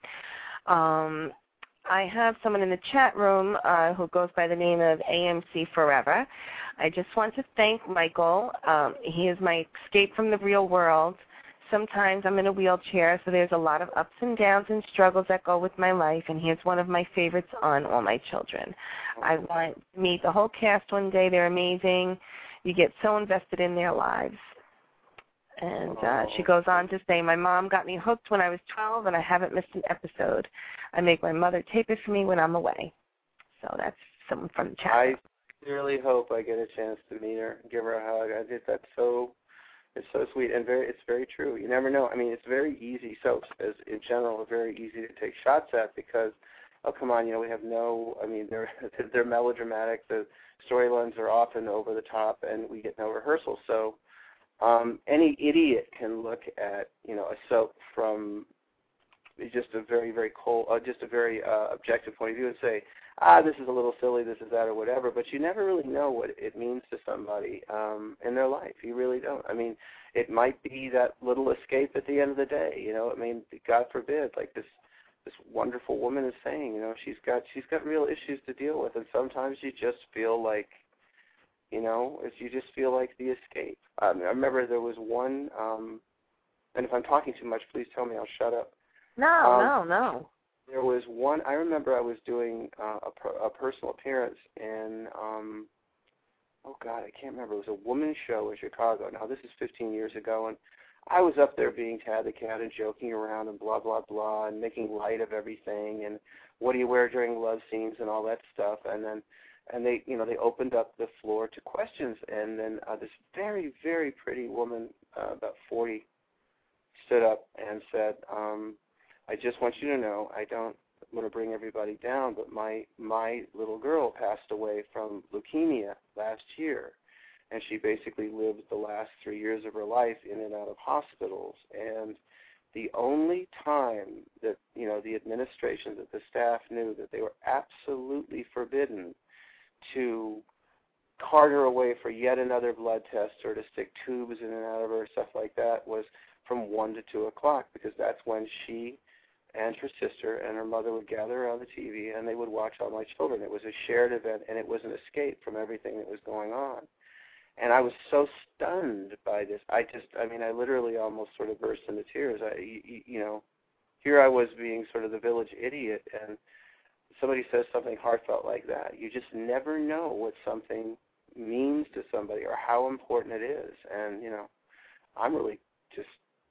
Um, I have someone in the chat room uh, who goes by the name of A M C Forever. I just want to thank Michael. Um, he is my escape from the real world. Sometimes I'm in a wheelchair, so there's a lot of ups and downs and struggles that go with my life, and he is one of my favorites on All My Children. I want to meet the whole cast one day. They're amazing. You get so invested in their lives. And uh, she goes on to say, my mom got me hooked when I was twelve, and I haven't missed an episode. I make my mother tape it for me when I'm away. So that's someone from the chat. I sincerely hope I get a chance to meet her, give her a hug. I think that's so, it's so sweet, and very, it's very true. You never know. I mean, it's very easy. Soaps, as in general, are very easy to take shots at because, oh, come on, you know, we have no, I mean, they're they're melodramatic. The storylines are often over the top, and we get no rehearsal. So um, any idiot can look at, you know, a soap from just a very, very cold, uh, just a very uh, objective point of view and say, ah, this is a little silly, this is that, or whatever. But you never really know what it means to somebody um, in their life. You really don't. I mean, it might be that little escape at the end of the day. You know, I mean, God forbid, like this this wonderful woman is saying, you know, she's got she's got real issues to deal with, and sometimes you just feel like, you know, you just feel like the escape. Um, I remember there was one, um, and if I'm talking too much, please tell me, I'll shut up. No, um, no, no. There was one, I remember I was doing uh, a, a personal appearance in, um, oh, God, I can't remember. It was a women's show in Chicago. Now, this is fifteen years ago, and I was up there being Tad the Cat and joking around and blah, blah, blah, and making light of everything, and what do you wear during love scenes and all that stuff. And then and they, you know, they opened up the floor to questions, and then uh, this very, very pretty woman, uh, about forty, stood up and said, um, I just want you to know, I don't want to bring everybody down, but my my little girl passed away from leukemia last year, and she basically lived the last three years of her life in and out of hospitals. And the only time that, you know, the administration, that the staff knew that they were absolutely forbidden to cart her away for yet another blood test or to stick tubes in and out of her, stuff like that, was from one to two o'clock, because that's when she and her sister and her mother would gather around the T V and they would watch All My Children. It was a shared event, and it was an escape from everything that was going on. And I was so stunned by this. I just, I mean, I literally almost sort of burst into tears. I, you, you know, here I was being sort of the village idiot, and somebody says something heartfelt like that. You just never know what something means to somebody or how important it is. And, you know, I'm really just,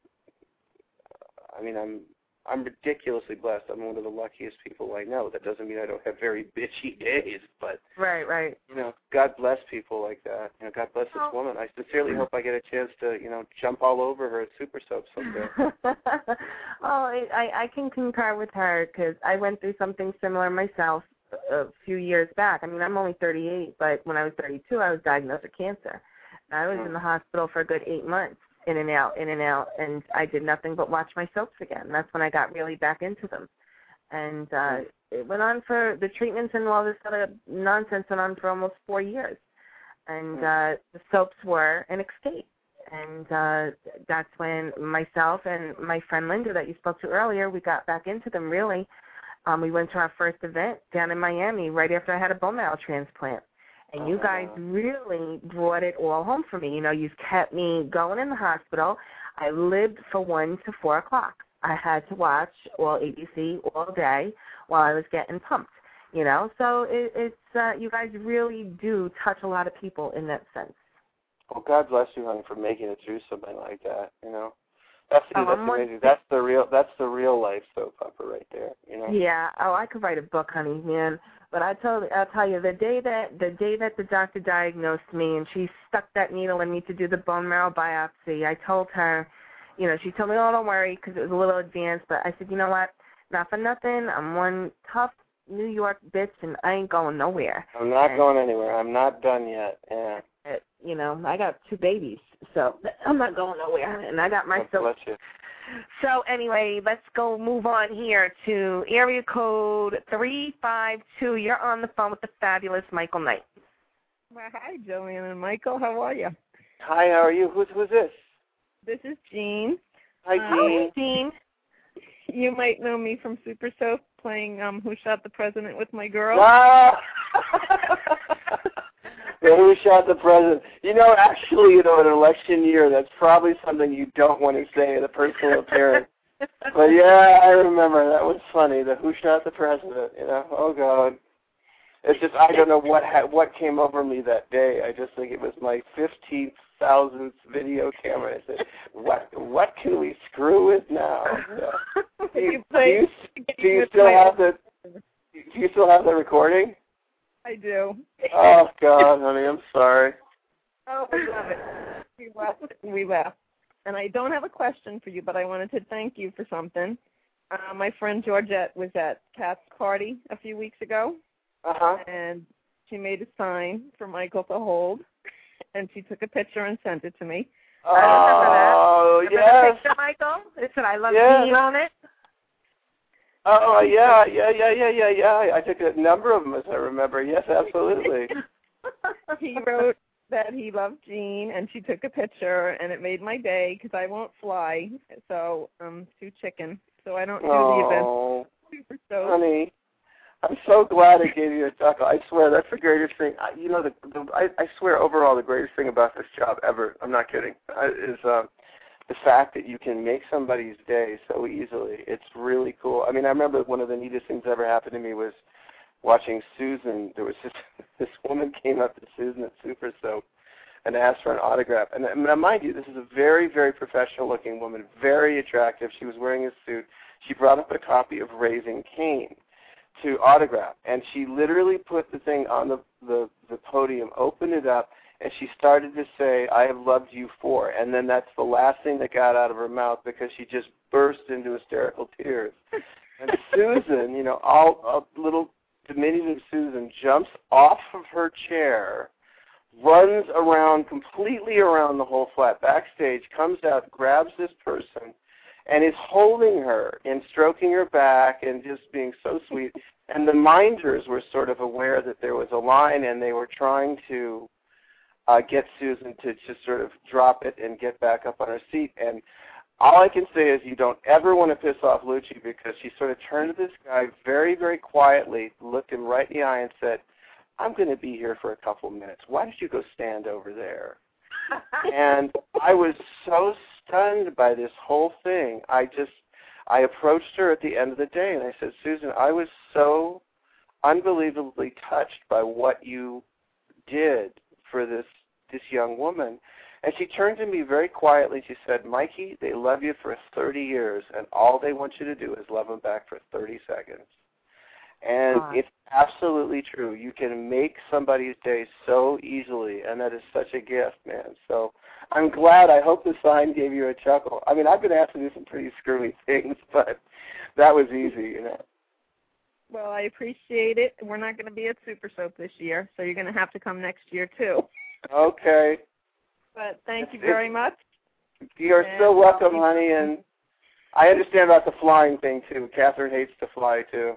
I mean, I'm I'm ridiculously blessed. I'm one of the luckiest people I know. That doesn't mean I don't have very bitchy days, but, right, right. you know, God bless people like that. You know, God bless this woman. I sincerely hope I get a chance to, you know, jump all over her at Super Soap someday. oh, I, I can concur with her because I went through something similar myself a few years back. I mean, I'm only thirty-eight, but when I was thirty-two, I was diagnosed with cancer. I was mm. in the hospital for a good eight months. In and out, in and out, and I did nothing but watch my soaps again. That's when I got really back into them. And uh, it went on for, the treatments and all this other nonsense went on for almost four years. And uh, the soaps were an escape. And uh, that's when myself and my friend Linda that you spoke to earlier, we got back into them really. Um, we went to our first event down in Miami right after I had a bone marrow transplant. And you guys really brought it all home for me. You know, you've kept me going in the hospital. I lived for one to four o'clock. I had to watch all A B C all day while I was getting pumped, you know. So it, it's uh, you guys really do touch a lot of people in that sense. Well, God bless you, honey, for making it through something like that, you know. That's, oh, that's amazing. One... That's the real that's the real life soap opera right there, you know. Yeah. Oh, I could write a book, honey, man. But I tell I'll tell you the day that the day that the doctor diagnosed me and she stuck that needle in me to do the bone marrow biopsy, I told her, you know, she told me, oh, don't worry, because it was a little advanced. But I said, you know what, not for nothing. I'm one tough New York bitch, and I ain't going nowhere. I'm not and, going anywhere. I'm not done yet. Yeah. It, you know, I got two babies, so I'm not going nowhere, and I got my God bless you. So anyway, let's go move on here to area code three five two. You're on the phone with the fabulous Michael Knight. Well, hi, Joanne and Michael. How are you? Hi, how are you? Who's who's this? This is Jean. Hi, Jean. Hi, Jean. You might know me from Super Soap playing um, Who Shot the President with my girl. Ah! The Who Shot the President. You know, actually, you know, in an election year, that's probably something you don't want to say in a personal appearance. But, yeah, I remember. That was funny, the Who Shot the President, you know. Oh, God. It's just, I don't know what ha- what came over me that day. I just think it was my fifteen thousandth video camera. I said, what what can we screw with now? Yeah. Do, you, do, you, do you still have the Do you still have the recording? I do. Oh, God, honey, I'm sorry. Oh, we love it. We laugh. We laugh. And I don't have a question for you, but I wanted to thank you for something. Uh, my friend Georgette was at Kat's party a few weeks ago, uh-huh. and she made a sign for Michael to hold, and she took a picture and sent it to me. Oh, I remember that. Remember yes. the picture, Michael? It said, I love yes. being on it. Oh, yeah, yeah, yeah, yeah, yeah, yeah. I took a number of them, as I remember. Yes, absolutely. He wrote that he loved Jean, and she took a picture, and it made my day because I won't fly, so I'm too chicken, so I don't do oh, the event. Super Soap. Honey, I'm so glad I gave you a chuckle. I swear, that's the greatest thing. I, you know, the, the I, I swear, overall, the greatest thing about this job ever, I'm not kidding, uh, is uh, the fact that you can make somebody's day so easily. It's really cool. I mean, I remember one of the neatest things that ever happened to me was watching Susan. There was this, this woman came up to Susan at Super Soap and asked for an autograph. And now, mind you, this is a very, very professional-looking woman, very attractive. She was wearing a suit. She brought up a copy of Raising Cain to autograph, and she literally put the thing on the, the, the podium, opened it up, and she started to say, I have loved you for, and then that's the last thing that got out of her mouth because she just burst into hysterical tears. And Susan, you know, all a little diminutive Susan jumps off of her chair, runs around, completely around the whole flat backstage, comes out, grabs this person, and is holding her and stroking her back and just being so sweet. And the minders were sort of aware that there was a line, and they were trying to uh, get Susan to just sort of drop it and get back up on her seat. And all I can say is you don't ever want to piss off Lucci, because she sort of turned to this guy very, very quietly, looked him right in the eye and said, I'm going to be here for a couple minutes. Why don't you go stand over there? And I was so stunned by this whole thing. I just, I approached her at the end of the day, and I said, Susan, I was so unbelievably touched by what you did for this this young woman. And she turned to me very quietly. She said, Mikey, they love you for thirty years, and all they want you to do is love them back for thirty seconds. And Wow. it's absolutely true. You can make somebody's day so easily, and that is such a gift, man. So I'm glad. I hope the sign gave you a chuckle. I mean, I've been asked to do some pretty screwy things, but that was easy, you know. Well, I appreciate it. We're not going to be at Super Soap this year, so you're going to have to come next year, too. Okay. But thank you very much. You are And so welcome, I'll- honey, and I understand about the flying thing, too. Catherine hates to fly, too.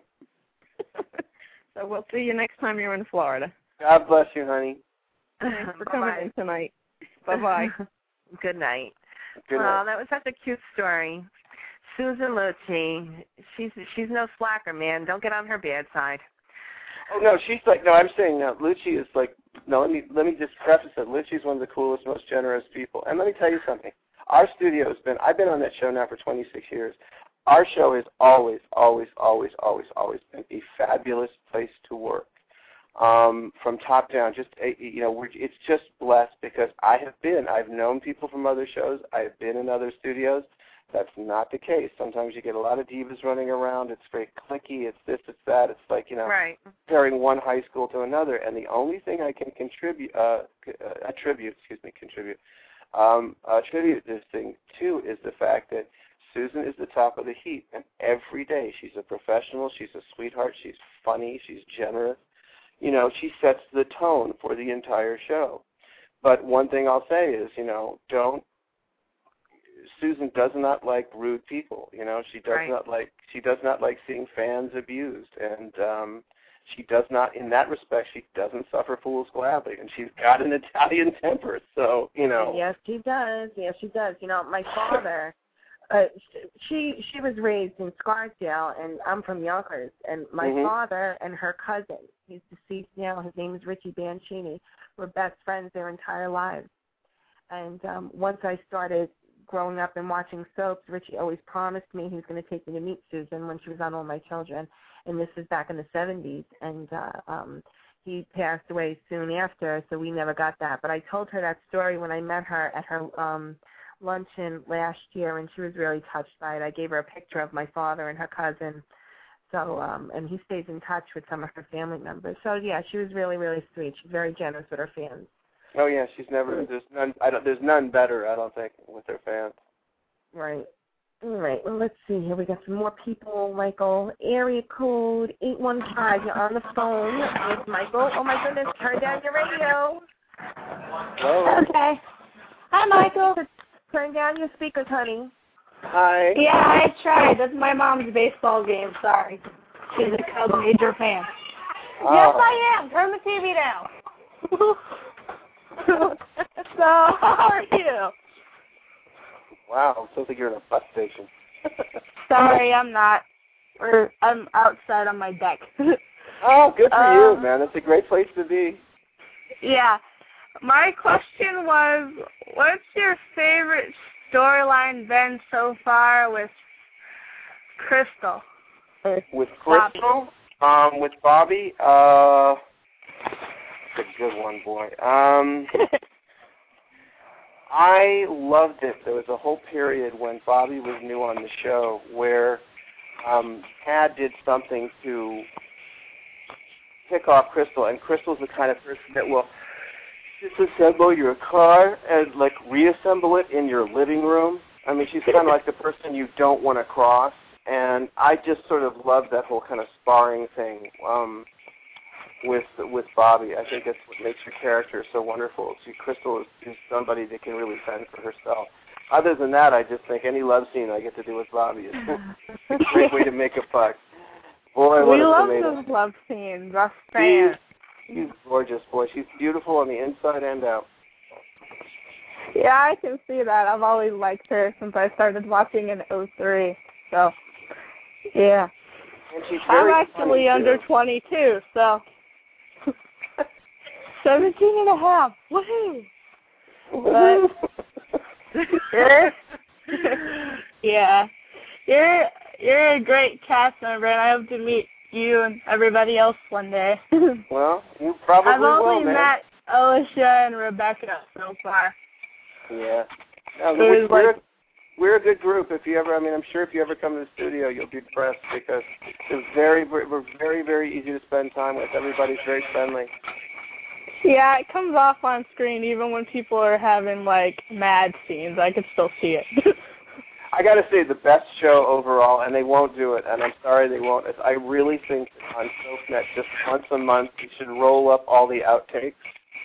So we'll see you next time you're in Florida. God bless you, honey. Thanks for coming in tonight. Bye-bye. Good night. Good Well, night. that was such a cute story. Susan Lucci, she's she's no slacker, man. Don't get on her bad side. Oh, no, she's like, no, I'm saying now, Lucci is like, no, let me let me just preface it. Lucci's one of the coolest, most generous people. And let me tell you something. Our studio has been, I've been on that show now for twenty-six years. Our show has always, always, always, always, always been a fabulous place to work. Um, from top down, just, you know, we're, it's just blessed because I have been, I've known people from other shows. I've been in other studios. That's not the case. Sometimes you get a lot of divas running around. It's very cliquey. It's this, it's that. It's like, you know, Right. comparing one high school to another. And the only thing I can contribute, uh, uh, attribute, excuse me, contribute, um, attribute this thing to is the fact that Susan is the top of the heap. And every day she's a professional. She's a sweetheart. She's funny. She's generous. You know, she sets the tone for the entire show. But one thing I'll say is, you know, don't, Susan does not like rude people. You know, she does Right. not like she does not like seeing fans abused, and um, she does not, in that respect, she doesn't suffer fools gladly, and she's got an Italian temper. So you know, Yes, she does. Yes, she does. You know, my father, uh, she she was raised in Scarsdale, and I'm from Yonkers, and my Mhm. father and her cousin, he's deceased now. His name is Richie Bancini. Were best friends their entire lives. And um, once I started growing up and watching soaps, Richie always promised me he was going to take me to meet Susan when she was on All My Children, and this was back in the seventies, and uh, um, he passed away soon after, so we never got that. But I told her that story when I met her at her um, luncheon last year, and she was really touched by it. I gave her a picture of my father and her cousin, so um, and he stays in touch with some of her family members. So, yeah, she was really, really sweet. She's very generous with her fans. oh yeah, she's never there's none I don't there's none better I don't think with her fans. Right. All right. Well, let's see here. We got some more people, Michael. Area code eight one five. You're on the phone with Michael. Oh, my goodness. Turn down your radio. Hello. Okay. Hi, Michael. Turn down your speakers, honey. Hi. Yeah, I tried. That's my mom's baseball game. Sorry. She's a Cub major fan. Oh. Yes, I am. Turn the T V down. So, how are you? Wow, it sounds like you're in a bus station. Sorry, I'm not. Or I'm outside on my deck. Oh, good for Um, you, man. That's a great place to be. Yeah. My question was, what's your favorite storyline been so far with Crystal? With Crystal, um, with Bobby, uh, it's a good one, boy. Um, I loved it. There was a whole period when Bobby was new on the show where um, Tad did something to pick off Crystal, and Crystal's the kind of person that will disassemble your car and, like, reassemble it in your living room. I mean, she's kind of like the person you don't want to cross, and I just sort of love that whole kind of sparring thing um, with with Bobby. I think that's what makes her character so wonderful. See, Crystal is, is somebody that can really fend for herself. Other than that, I just think any love scene I get to do with Bobby is a great way to make a buck. Boy, what We a love tomato. those love scenes. Us fans. She's gorgeous, boy. She's beautiful on the inside and out. Yeah, I can see that. I've always liked her since I started watching in oh three. So, yeah. And she's I'm very actually funny, under too. twenty-two, so. seventeen and a half. Woohoo! But, you're, yeah. You're, you're a great cast member, and I hope to meet you and everybody else one day. Well, you probably I've will, only man. met Alicia and Rebecca so far. Yeah. No, It we're, was we're, like- a, we're a good group. If you ever, I mean, I'm sure if you ever come to the studio, you'll be impressed because it's very, we're very, very easy to spend time with. Everybody's very friendly. Yeah, it comes off on screen even when people are having, like, mad scenes. I could still see it. I got to say, the best show overall, and they won't do it, and I'm sorry they won't, is I really think that on SoapNet, just once a month, you should roll up all the outtakes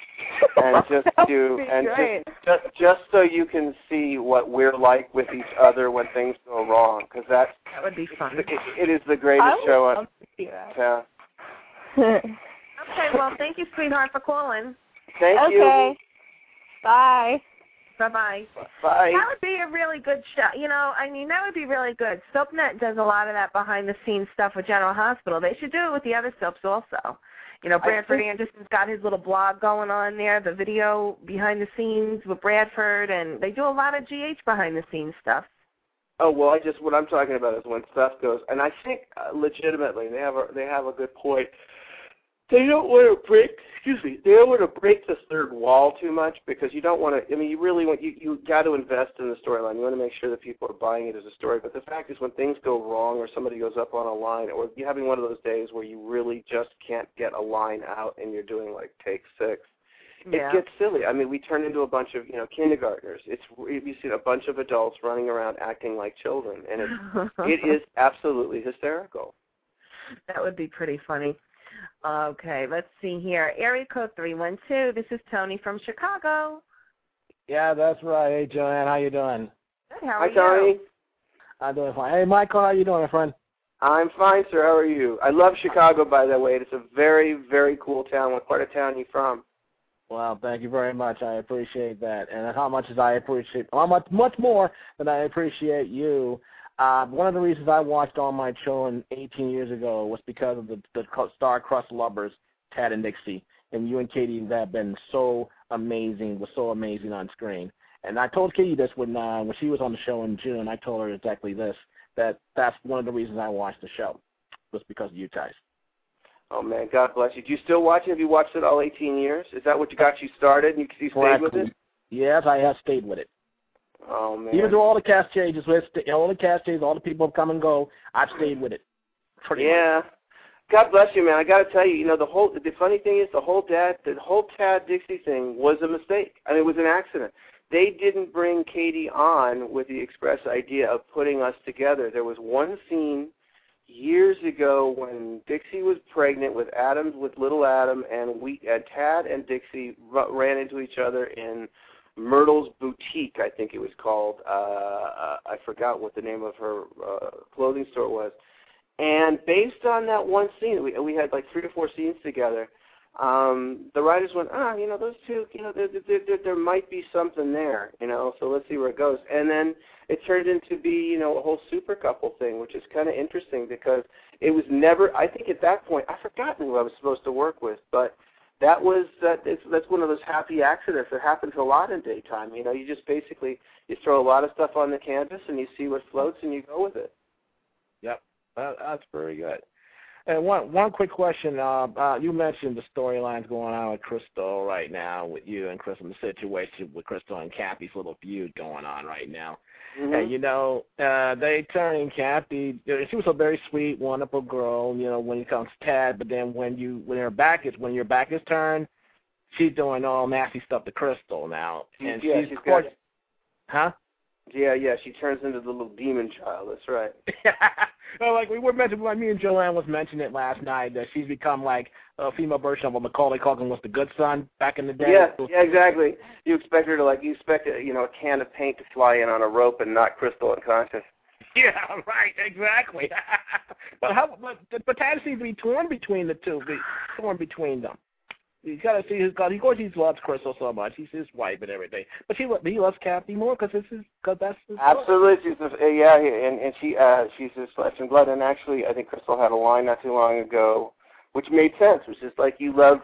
and just do, and just, just just so you can see what we're like with each other when things go wrong, because that That would be fun. it, it is the greatest I would show love on. to see that. Yeah. Okay, well, thank you, sweetheart, for calling. Thank Okay. you. Bye. Bye-bye. Bye. That would be a really good show. You know, I mean, that would be really good. SoapNet does a lot of that behind-the-scenes stuff with General Hospital. They should do it with the other soaps also. You know, Bradford think- Anderson's got his little blog going on there, the video behind-the-scenes with Bradford, and they do a lot of G H behind-the-scenes stuff. Oh well, I just what I'm talking about is when stuff goes, and I think uh, legitimately they have a they have a good point. They don't want to break, excuse me, they don't want to break the third wall too much because you don't want to, I mean, you really want, you, you got to invest in the storyline. You want to make sure that people are buying it as a story. But the fact is when things go wrong or somebody goes up on a line or you're having one of those days where you really just can't get a line out and you're doing like take six, Yeah. it gets silly. I mean, we turn into a bunch of, you know, kindergartners. It's, you see a bunch of adults running around acting like children, and it's, it is absolutely hysterical. That would be pretty funny. Okay, let's see here. Area code three one two. This is Tony from Chicago. Yeah, that's right. Hey, Joanne, how you doing? Good, how Hi, are Tony. you? I'm doing fine. Hey, Michael, how you doing, my friend? I'm fine, sir. How are you? I love Chicago, by the way. It's a very, very cool town. What part of town are you from? Well, thank you very much. I appreciate that. And how much as I appreciate, how much, much more than I appreciate you. Uh, one of the reasons I watched All My Children eighteen years ago was because of the, the star-crossed lovers, Tad and Dixie. And you and Katie have been so amazing, was so amazing on screen. And I told Katie this when uh, when she was on the show in June. I told her exactly this, that that's one of the reasons I watched the show, was because of you guys. Oh, man, God bless you. Do you still watch it? Have you watched it all eighteen years? Is that what got you started and you, you stayed with it? Yes, I have stayed with it. Oh, man. Even though all the cast changes, all the cast changes, all the people have come and go, I've stayed with it. Pretty yeah. much. God bless you, man. I got to tell you, you know, the whole the funny thing is the whole dad, the whole Tad Dixie thing was a mistake. I mean, it was an accident. They didn't bring Katie on with the express idea of putting us together. There was one scene years ago when Dixie was pregnant with Adam, with little Adam, and we, and Tad and Dixie r- ran into each other in Myrtle's Boutique, I think it was called. Uh, uh, I forgot what the name of her uh, clothing store was. And based on that one scene, we, we had like three or four scenes together. Um, the writers went, ah, you know, those two, you know, there, there, there, there might be something there, you know, so let's see where it goes. And then it turned into be, you know, a whole super couple thing, which is kind of interesting because it was never, I think at that point, I've forgotten who I was supposed to work with, but that was, that it's, that's one of those happy accidents that happens a lot in daytime. You know, you just basically, you throw a lot of stuff on the canvas and you see what floats and you go with it. Yep, that, that's very good. And one one quick question. Uh, uh, you mentioned the storylines going on with Crystal right now, with you and Crystal, the situation with Crystal and Kathy's little feud going on right now. Mm-hmm. And, you know, uh, they turning Kathy, she was a very sweet, wonderful girl, you know, when it comes to Tad, but then when you, when her back is, when your back is turned, she's doing all nasty stuff to Crystal now. And yeah, she's, she's of course, got, huh? Yeah, yeah, she turns into the little demon child, that's right. Well, like we were mentioning, like me and Joanne was mentioning it last night, that she's become like a female version of what Macaulay Culkin was the good son back in the day. Yeah, yeah, exactly. You expect her to, like, you expect, you know, a can of paint to fly in on a rope and knock Crystal unconscious. Yeah, right, exactly. but how? But, but Tad seems to be torn between the two, be torn between them. He's got to see his God. Of course, he loves Crystal so much. He's his wife and everything. But he he loves Kathy more because this is because that's his absolutely. She's a, yeah, and and she uh, she's his flesh and blood. And actually, I think Crystal had a line not too long ago, which made sense. Which is like you loved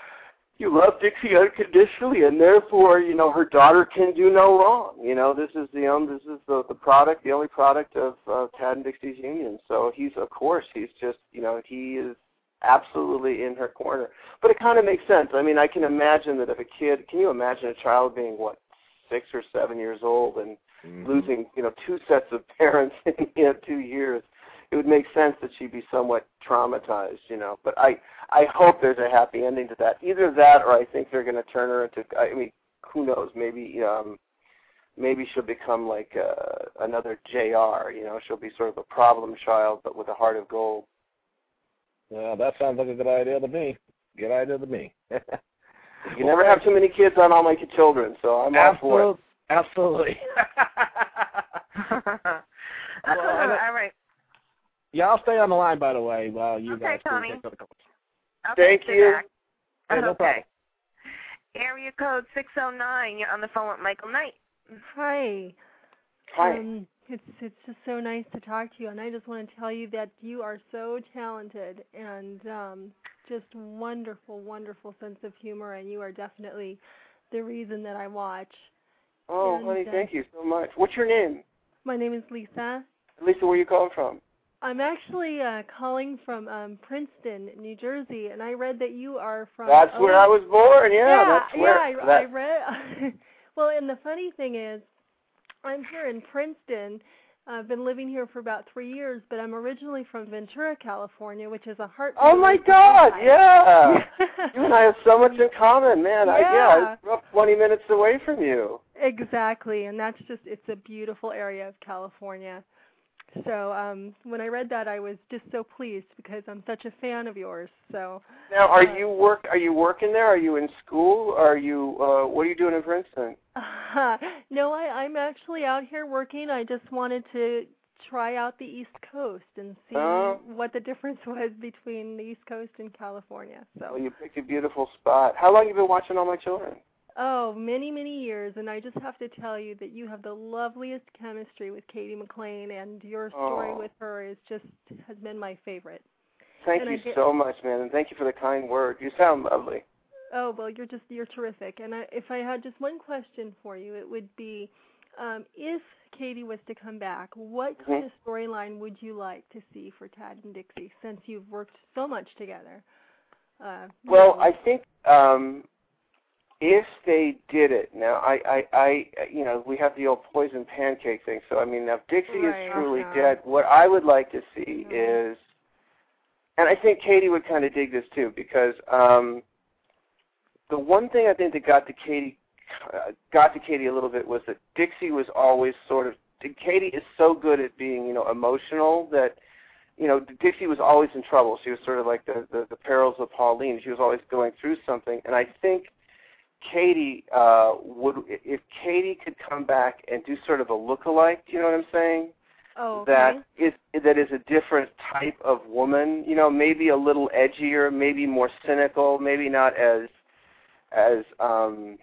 you loved Dixie unconditionally, and therefore, you know, her daughter can do no wrong. You know, this is the um, this is the the product, the only product of uh, Tad and Dixie's union. So he's, of course, he's just, you know, he is absolutely in her corner. But it kind of makes sense. I mean, I can imagine that if a kid, can you imagine a child being, what, six or seven years old and mm-hmm. losing, you know, two sets of parents in you know, two years? It would make sense that she'd be somewhat traumatized, you know. But I, I hope there's a happy ending to that. Either that, or I think they're going to turn her into. I mean, who knows? Maybe, um, maybe she'll become like uh, another J R. You know, she'll be sort of a problem child, but with a heart of gold. Well, that sounds like a good idea to me. Good idea to me. You never have too many kids on All My Children, so I'm all for it. Absolutely. well, all right. Yeah, I'll stay on the line, by the way, while you okay, guys Tony. take the calls. Okay, Thank you. Hey, no okay. problem. Area code six oh nine, you're on the phone with Michael Knight. Hi. Hi. Um, it's it's just so nice to talk to you, and I just want to tell you that you are so talented and um, just wonderful, wonderful sense of humor, and you are definitely the reason that I watch. Oh, and, honey, uh, thank you so much. What's your name? My name is Lisa. Lisa, where are you calling from? I'm actually uh, calling from um, Princeton, New Jersey, and I read that you are from. That's oh, where I was born. Yeah, yeah, that's where. yeah. I, that, I read. Well, and the funny thing is, I'm here in Princeton. I've been living here for about three years, but I'm originally from Ventura, California, which is a heart. Oh my God! Yeah, you and I have so much in common, man. Yeah. I, yeah, I grew up twenty minutes away from you. Exactly, and that's just, it's a beautiful area of California. So um, when I read that, I was just so pleased because I'm such a fan of yours. So now, are uh, you work? Are you working there? Are you in school? Are you? Uh, what are you doing in Princeton? Uh, no, I, I'm actually out here working. I just wanted to try out the East Coast and see uh, what the difference was between the East Coast and California. So. Well, you picked a beautiful spot. How long have you been watching All My Children? Oh, many, many years, and I just have to tell you that you have the loveliest chemistry with Katie McLean, and your story oh. with her is just has been my favorite. Thank and you get, so much, man, and thank you for the kind word. You sound lovely. Oh, well, you're just you're terrific. And I, if I had just one question for you, it would be, um, if Katie was to come back, what mm-hmm. kind of storyline would you like to see for Tad and Dixie, since you've worked so much together? Uh, well, I think. Um, If they did it, now I, I, I, you know, we have the old poison pancake thing. So I mean, now if Dixie right, is truly uh-huh. dead, what I would like to see uh-huh. is, and I think Katie would kind of dig this too, because um, the one thing I think that got to Katie, uh, got to Katie a little bit was that Dixie was always sort of. Katie is so good at being, you know, emotional that, you know, Dixie was always in trouble. She was sort of like the the, the perils of Pauline. She was always going through something, and I think. Katie uh, would, if Katie could come back and do sort of a look-alike, you know what I'm saying? Oh, okay. That is that is a different type of woman, you know, maybe a little edgier, maybe more cynical, maybe not as as um,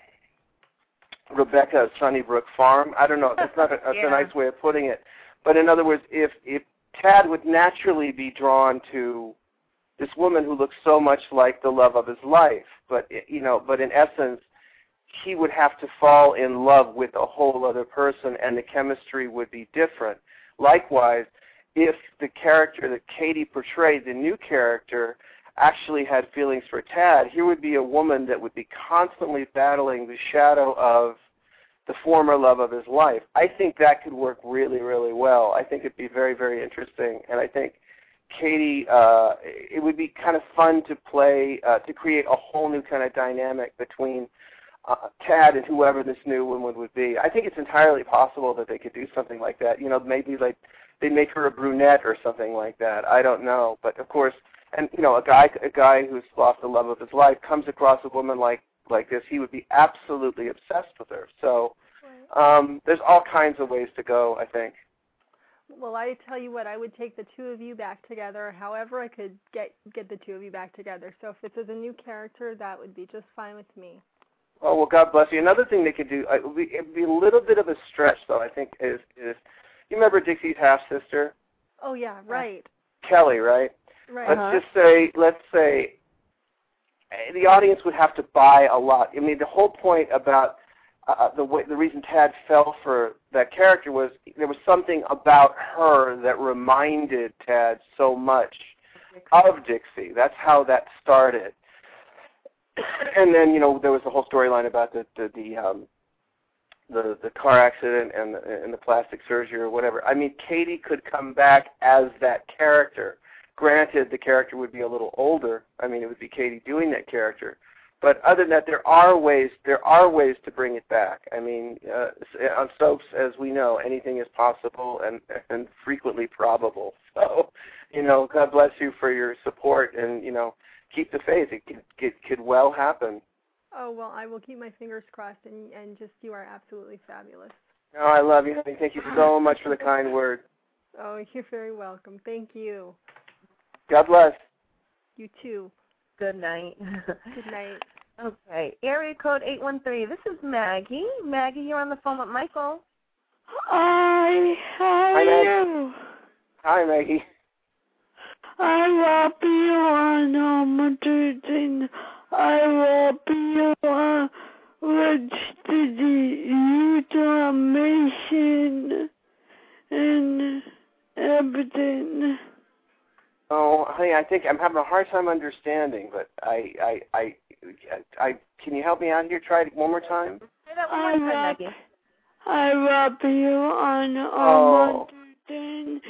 Rebecca of Sunnybrook Farm. I don't know. That's not a, that's yeah. a nice way of putting it. But in other words, if if Tad would naturally be drawn to this woman who looks so much like the love of his life, but you know, but in essence. He would have to fall in love with a whole other person, and the chemistry would be different. Likewise, if the character that Katie portrayed, the new character, actually had feelings for Tad, here would be a woman that would be constantly battling the shadow of the former love of his life. I think that could work really, really well. I think it'd be very, very interesting, and I think Katie, uh, it would be kind of fun to play, uh, to create a whole new kind of dynamic between Uh, Tad and whoever this new woman would be. I think it's entirely possible that they could do something like that. You know, maybe like they make her a brunette or something like that. I don't know, but of course, and you know, a guy a guy who's lost the love of his life comes across a woman like like this, he would be absolutely obsessed with her. So um, there's all kinds of ways to go, I think. Well, I tell you what, I would take the two of you back together. However, I could get get the two of you back together. So if this is a new character, that would be just fine with me. Oh, well, God bless you. Another thing they could do, uh, it would be, it would be a little bit of a stretch, though, I think, is, is you remember Dixie's half-sister? Oh, yeah, right. Kelly, right? Right. Let's uh-huh. just say, let's say, the audience would have to buy a lot. I mean, the whole point about uh, the way, the reason Tad fell for that character was there was something about her that reminded Tad so much of Dixie. That's how that started. And then, you know, there was the whole storyline about the the the, um, the the car accident and the, and the plastic surgery or whatever. I mean, Katie could come back as that character. Granted, the character would be a little older. I mean, it would be Katie doing that character. But other than that, there are ways. There are ways to bring it back. I mean, uh, on soaps, as we know, anything is possible and and frequently probable. So, you know, God bless you for your support, and you know, keep the faith. It could it could well happen. Oh well, I will keep my fingers crossed, and and just you are absolutely fabulous. Oh, I love you, honey. Thank you so much for the kind word. Oh, you're very welcome. Thank you. God bless. You too. Good night. Good night. Okay. Area code eight one three. This is Maggie. Maggie, you're on the phone with Michael. Hi. How are you? Hi, Maggie. I will be on um, Thursday. I will be on with the automation and everything. Oh, honey, I think I'm having a hard time understanding, but I, I, I, I, can you help me out here? Try it one more time. Say that one more time, Maggie. I will be on Oh. um,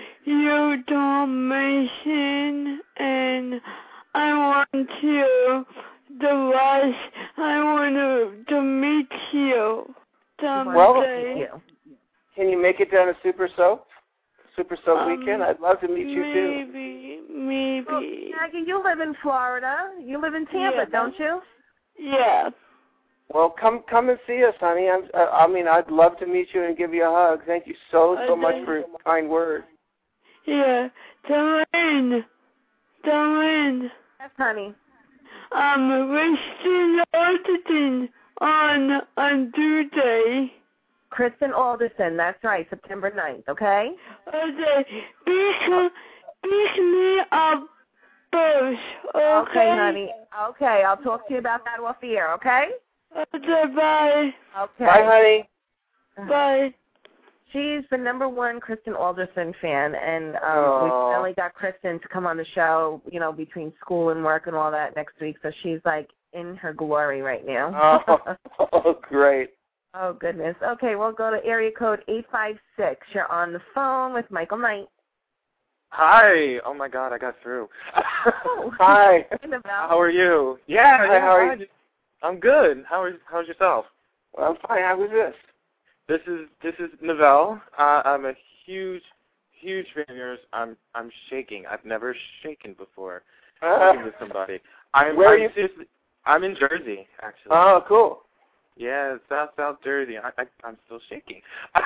automation, and I want you, the last, I want to, to meet you someday. Well, can you make it down to Super Soap? Super Soap Um, Weekend? I'd love to meet you too. Maybe, maybe. Well, Maggie, you live in Florida. You live in Tampa, Yeah. don't you? Yeah. Well, come come and see us, honey. I'm, uh, I mean, I'd love to meet you and give you a hug. Thank you so, so much for your kind words. Yeah. Darlene. Darlene. Yes, honey. Um, we're still auditing on, on Tuesday. Kristen Alderson, that's right, September ninth, okay? Okay. Pick, pick me up first, okay? Okay, honey. Okay, I'll talk to you about that off the air, okay? Okay, bye. Okay. Bye, honey. Bye. She's the number one Kristen Alderson fan, and um, Oh. we finally got Kristen to come on the show, you know, between school and work and all that next week, so she's, like, in her glory right now. Oh, oh, great. Oh, goodness. Okay, we'll go to area code eight five six. You're on the phone with Michael Knight. Hi. Oh, my God, I got through. Oh. Hi. How are you? Yeah, Hi, yeah, how are you? I'm good. How is how's yourself? Well, I'm fine. How was this? This is this is Novell. Uh, I'm a huge, huge fan of yours. I'm I'm shaking. I've never shaken before Uh, talking to somebody. I'm, where are I'm you? seriously, I'm in Jersey, actually. Oh, cool. Yeah, South South Jersey. I, I I'm still shaking.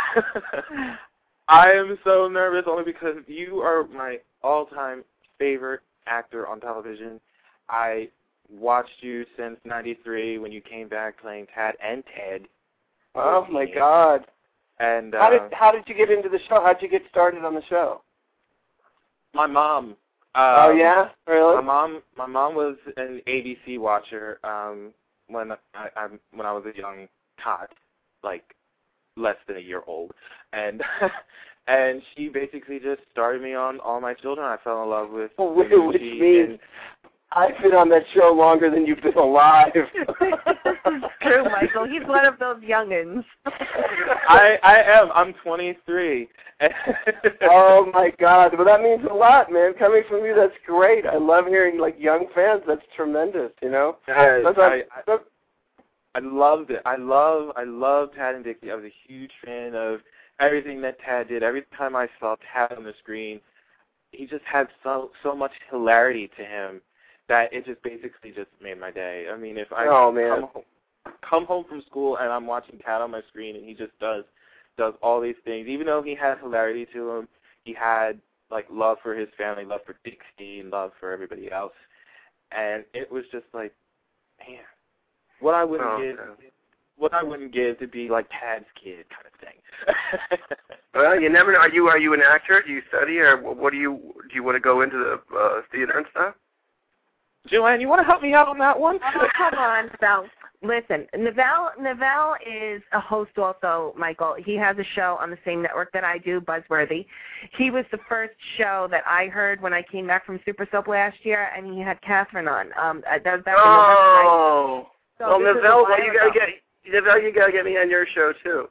I am so nervous only because you are my all-time favorite actor on television. I watched you since ninety-three when you came back playing Tad and Ted. Oh my God! And uh, how did how did you get into the show? How did you get started on the show? my mom. Oh Um, yeah, really? My mom, my mom was an A B C watcher um, when I, I when I was a young tot, like less than a year old, and and she basically just started me on All My Children. I fell in love with Which Belushi means and, I've been on that show longer than you've been alive. This is true, Michael. He's one of those youngins. I I am. I'm twenty-three. Oh my God! Well, that means a lot, man. Coming from you, that's great. I love hearing like young fans. That's tremendous. You know. Yes, Sometimes- I, I, I loved it. I love I love Tad and Dixie. I was a huge fan of everything that Tad did. Every time I saw Tad on the screen, he just had so so much hilarity to him that it just basically just made my day. I mean, if I Oh, man. come home, come home from school and I'm watching Tad on my screen and he just does does all these things, even though he had hilarity to him, he had like love for his family, love for Dixie, and love for everybody else, and it was just like, man, what I wouldn't Oh, give, man. what I wouldn't give to be like Tad's kid, kind of thing. Well, you never know. Are you are you an actor? Do you study, or what do you do? You want to go into the uh, theater and stuff? Joanne, you want to help me out on that one? Oh, come on, Val. Listen, Neville, Neville is a host also, Michael. He has a show on the same network that I do, Buzzworthy. He was the first show that I heard when I came back from Super Soap last year, and he had Catherine on. Um, that was back oh, in November. So well, Neville, well, you gotta ago. get Neville, you gotta get me on your show too.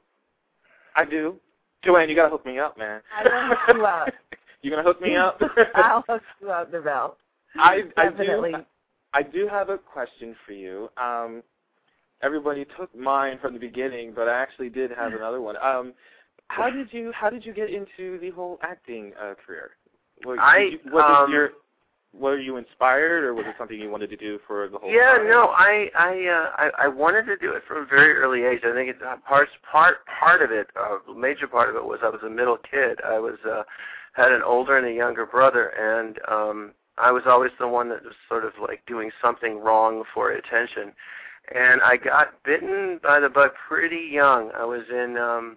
I do. Joanne, you gotta hook me up, man. I will hook you up. You gonna hook me up? I'll hook you up, Neville. I, I Definitely. do. I do have a question for you. Um, everybody took mine from the beginning, but I actually did have another one. Um, how did you How did you get into the whole acting uh, career? Was, I you, was um, it your Were you inspired, or was it something you wanted to do for the whole Yeah, time? no, I I, uh, I I wanted to do it from a very early age. I think it's uh, part part part of it, a uh, major part of it was I was a middle kid. I was uh, had an older and a younger brother, and um, I was always the one that was sort of like doing something wrong for attention. And I got bitten by the bug pretty young. I was in, um,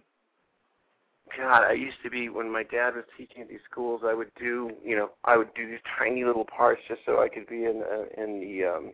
God, I used to be, when my dad was teaching at these schools, I would do, you know, I would do these tiny little parts just so I could be in uh, in the, um,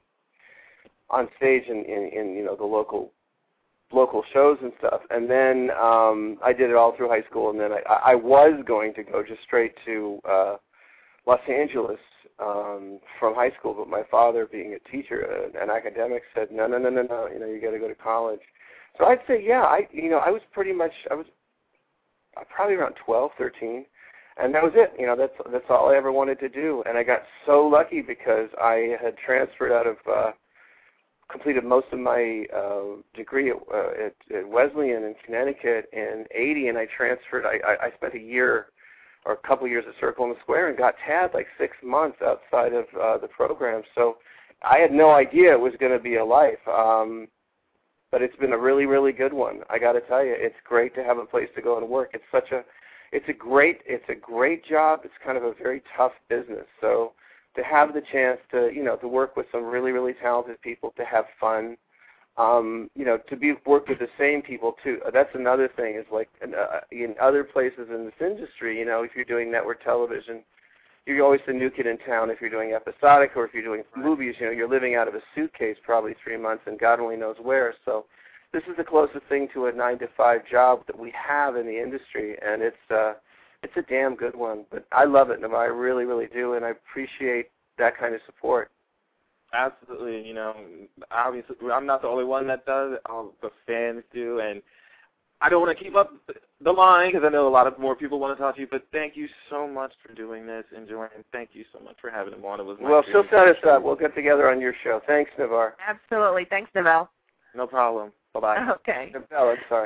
on stage in, in, in, you know, the local local shows and stuff. And then um, I did it all through high school, and then I, I was going to go just straight to uh, Los Angeles um, from high school, but my father, being a teacher, uh, an academic, said, no, no, no, no, no, you know, you got to go to college. So I'd say, yeah, I, you know, I was pretty much, I was probably around twelve, thirteen, and that was it. You know, that's that's all I ever wanted to do. And I got so lucky because I had transferred out of, uh, completed most of my uh, degree at, uh, at, at Wesleyan in Connecticut in eighty, and I transferred. I, I, I spent a year or a couple years at Circle in the Square and got tabbed like six months outside of uh, the program. So I had no idea it was going to be a life. Um, But it's been a really, really good one. I got to tell you, it's great to have a place to go and work. It's such a, it's a great, it's a great job. It's kind of a very tough business. So to have the chance to, you know, to work with some really, really talented people, to have fun, um, you know, to be work with the same people too. That's another thing. Is like in, uh, in other places in this industry, you know, if you're doing network television, you're always the new kid in town. If you're doing episodic or if you're doing movies, you know, you're living out of a suitcase probably three months and God only knows where. So this is the closest thing to a nine to five job that we have in the industry, and it's uh, it's a damn good one. But I love it, Nava. I really, really do, and I appreciate that kind of support. Absolutely. You know, obviously, I'm not the only one that does it. All the fans do, and I don't want to keep up the line because I know a lot of more people want to talk to you, but thank you so much for doing this, and Joanne, thank you so much for having him on. It was my Well, dream. still set us up. We'll get together on your show. Thanks, Navar. Absolutely. Thanks, Neville. No problem. Bye-bye. Okay. Neville, I'm sorry.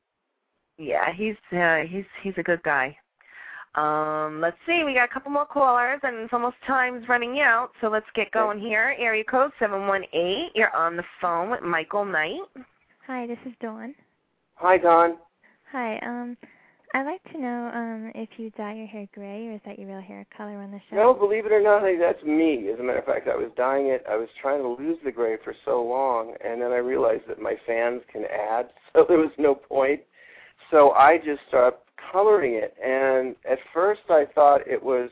Yeah, he's uh, he's he's a good guy. Um, let's see, we got a couple more callers, and it's almost time's running out, so let's get going here. Area code seven one eight. You're on the phone with Michael Knight. Hi, this is Dawn. Hi, Dawn. Hi. Um, I'd like to know um, if you dye your hair gray or is that your real hair color on the show? No, believe it or not, hey, that's me. As a matter of fact, I was dyeing it. I was trying to lose the gray for so long, and then I realized that my fans can add, so there was no point. So I just started coloring it, and at first I thought it was,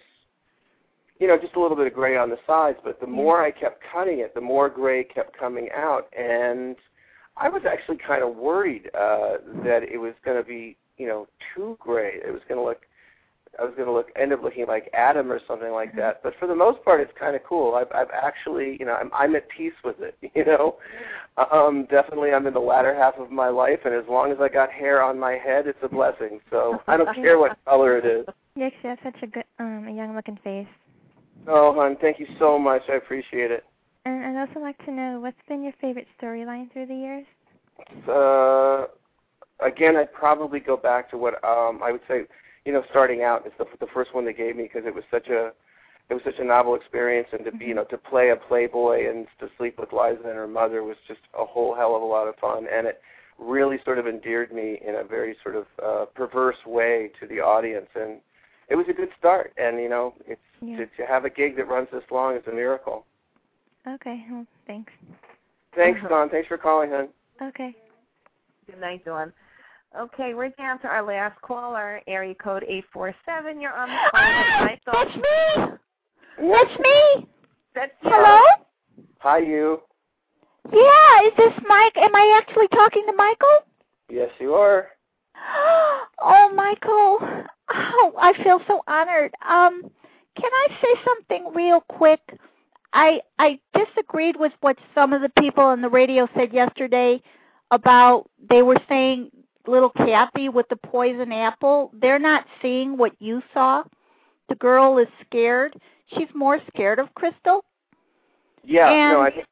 you know, just a little bit of gray on the sides, but the more I kept cutting it, the more gray kept coming out, and I was actually kind of worried uh, that it was going to be, you know, too gray. It was going to look, I was going to look, end up looking like Adam or something like mm-hmm. that. But for the most part, it's kind of cool. I've, I've actually, you know, I'm, I'm at peace with it. You know, um, definitely, I'm in the latter half of my life, and as long as I got hair on my head, it's a blessing. So I don't care what color it is. You actually have such a good, um, a young-looking face. Oh, hon, thank you so much. I appreciate it. And I'd also like to know, what's been your favorite storyline through the years? Uh, again, I'd probably go back to what um, I would say, you know, starting out is the, the first one they gave me because it was such a, it was such a novel experience, and to be, you know, to play a playboy and to sleep with Liza and her mother was just a whole hell of a lot of fun, and it really sort of endeared me in a very sort of uh, perverse way to the audience, and it was a good start. And you know, it's yeah. to, to have a gig that runs this long is a miracle. Okay, well, thanks. Thanks, Dawn. Thanks for calling, hon. Okay. Good night, Dawn. Okay, we're down to our last caller, area code eight four seven. You're on the phone with Michael. That's me. That's me. That's you. Hello. Hi, you. Yeah, is this Mike? Am I actually talking to Michael? Yes, you are. Oh, Michael. Oh, I feel so honored. Um, can I say something real quick? I I disagreed with what some of the people on the radio said yesterday about they were saying little Kathy with the poison apple. They're not seeing what you saw. The girl is scared. She's more scared of Crystal. Yeah, and no, I think.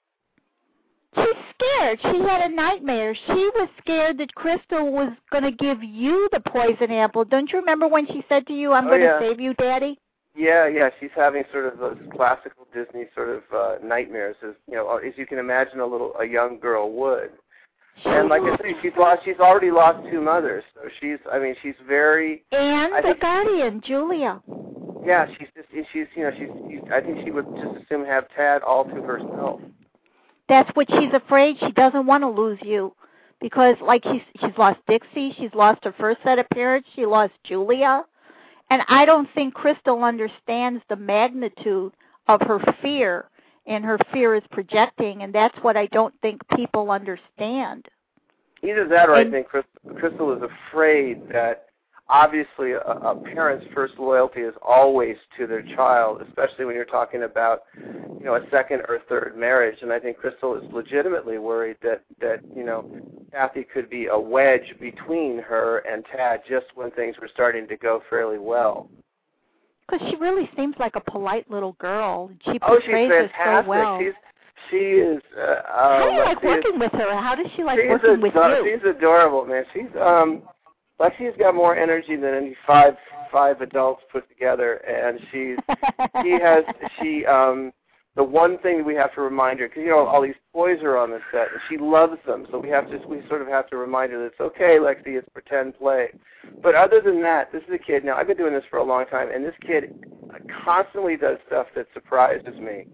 She's scared. She had a nightmare. She was scared that Crystal was going to give you the poison apple. Don't you remember when she said to you, I'm Oh, going yeah. to save you, Daddy? Yeah, yeah, she's having sort of those classical Disney sort of uh, nightmares, as you know, as you can imagine a little a young girl would. And like I say, she's lost. She's already lost two mothers, so she's. I mean, she's very. And I the think, guardian, Julia. Yeah, she's just. She's. You know, she's, she's. I think she would just assume have Tad all to herself. That's what she's afraid. She doesn't want to lose you, because like she's she's lost Dixie. She's lost her first set of parents. She lost Julia. And I don't think Crystal understands the magnitude of her fear, and her fear is projecting, and that's what I don't think people understand. Either that, or and, I think Crystal, Crystal is afraid that obviously a, a parent's first loyalty is always to their child, especially when you're talking about, you know, a second or third marriage. And I think Crystal is legitimately worried that, that you know, Kathy could be a wedge between her and Tad just when things were starting to go fairly well. Because she really seems like a polite little girl. She oh, she's portrays fantastic. her so well. She's, she is. Uh, How do you uh, like working with her? How does she like she's working ado- with you? She's adorable, man. She's um, Lexi's got more energy than any five five adults put together, and she's she has she um. The one thing we have to remind her, because you know all these toys are on the set, and she loves them, so we have to we sort of have to remind her that it's okay, Lexi, it's pretend play. But other than that, this is a kid. Now I've been doing this for a long time, and this kid constantly does stuff that surprises me.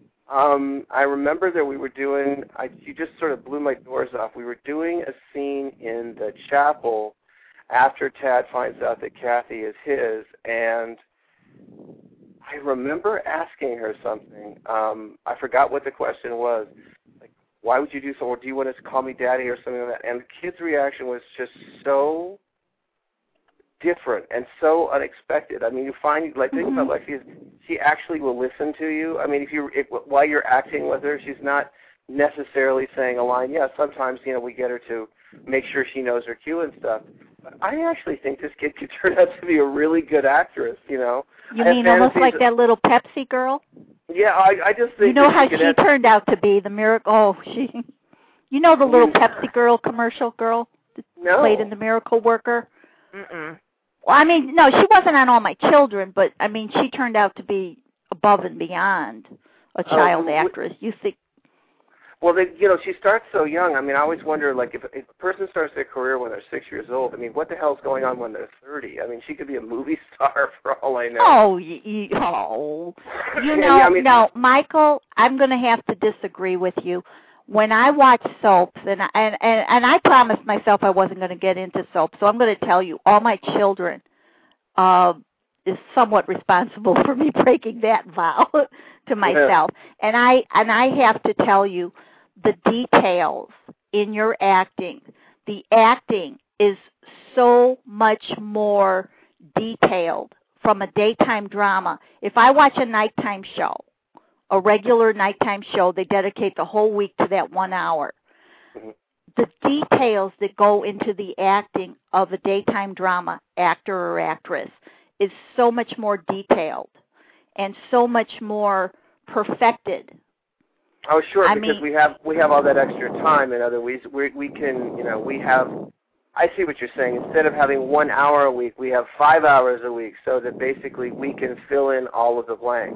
Um, I remember that we were doing. I, you just sort of blew my doors off. We were doing a scene in the chapel after Tad finds out that Kathy is his, and I remember asking her something. Um, I forgot what the question was. Like, why would you do so? Or do you want to call me Daddy or something like that? And the kid's reaction was just so different and so unexpected. I mean, you find, like, think mm-hmm. about Lexi, she actually will listen to you. I mean, if you if, while you're acting with her, she's not necessarily saying a line. Yeah, sometimes, you know, we get her to make sure she knows her cue and stuff. But I actually think this kid could turn out to be a really good actress, you know. You mean almost like that little Pepsi girl? Yeah, I, I just think you know that how she, she have... turned out to be the miracle. Oh, she. You know the little Pepsi girl commercial girl that no. played in The Miracle Worker. Mm-mm. Well, I mean, no, she wasn't on All My Children, but I mean, she turned out to be above and beyond a child oh, actress. You think? Well, they, you know, she starts so young. I mean, I always wonder, like, if, if a person starts their career when they're six years old, I mean, what the hell's going on when they're thirty? I mean, she could be a movie star for all I know. Oh, you, you, oh. you know, yeah, I mean, no, Michael, I'm going to have to disagree with you. When I watch soaps, and I, and, and, and I promised myself I wasn't going to get into soaps, so I'm going to tell you, All My Children uh, is somewhat responsible for me breaking that vow to myself. Yeah. And I and I have to tell you, the details in your acting, the acting is so much more detailed from a daytime drama. If I watch a nighttime show, a regular nighttime show, they dedicate the whole week to that one hour. Mm-hmm. The details that go into the acting of a daytime drama actor or actress is so much more detailed and so much more perfected. Oh, sure, I because mean, we have we have all that extra time. In other words, we we can, you know, we have. I see what you're saying. Instead of having one hour a week, we have five hours a week, so that basically we can fill in all of the blanks.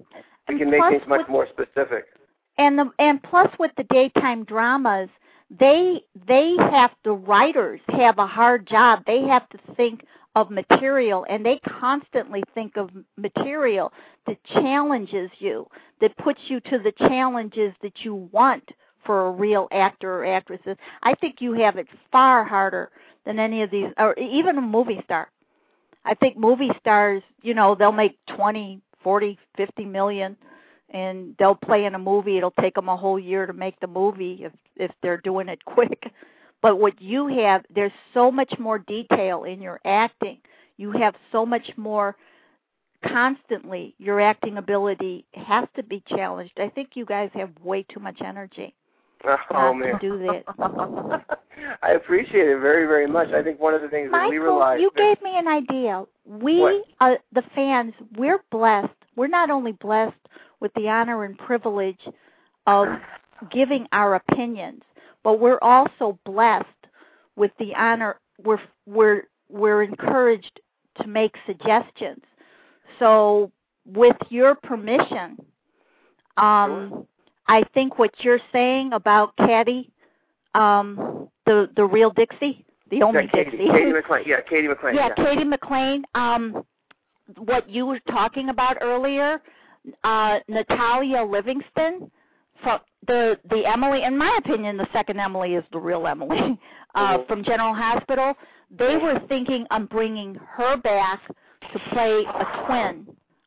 We can make things much with, more specific. And the and plus with the daytime dramas, they they have the writers have a hard job. They have to think of material, and they constantly think of material that challenges you, that puts you to the challenges that you want for a real actor or actress. I think you have it far harder than any of these, or even a movie star. I think movie stars, you know, they'll make twenty, forty, fifty million, and they'll play in a movie. It'll take them a whole year to make the movie if if they're doing it quick. But what you have, there's so much more detail in your acting. You have so much more constantly. Your acting ability has to be challenged. I think you guys have way too much energy. Oh, man. To do that. I appreciate it very, very much. I think one of the things Michael, that we realized... you gave me an idea. We, uh, the fans, we're blessed. We're not only blessed with the honor and privilege of giving our opinions, but we're also blessed with the honor. We're we're we're encouraged to make suggestions. So, with your permission, um. Sure. I think what you're saying about Katie, um, the the real Dixie, the only yeah, Katie, Dixie. Katie McLean. Yeah, Katie McLean. Yeah, yeah. Katie McLean. Um, what you were talking about earlier, uh, Natalia Livingston, from the the Emily. In my opinion, the second Emily is the real Emily uh, mm-hmm. from General Hospital. They were thinking on bringing her back to play a twin.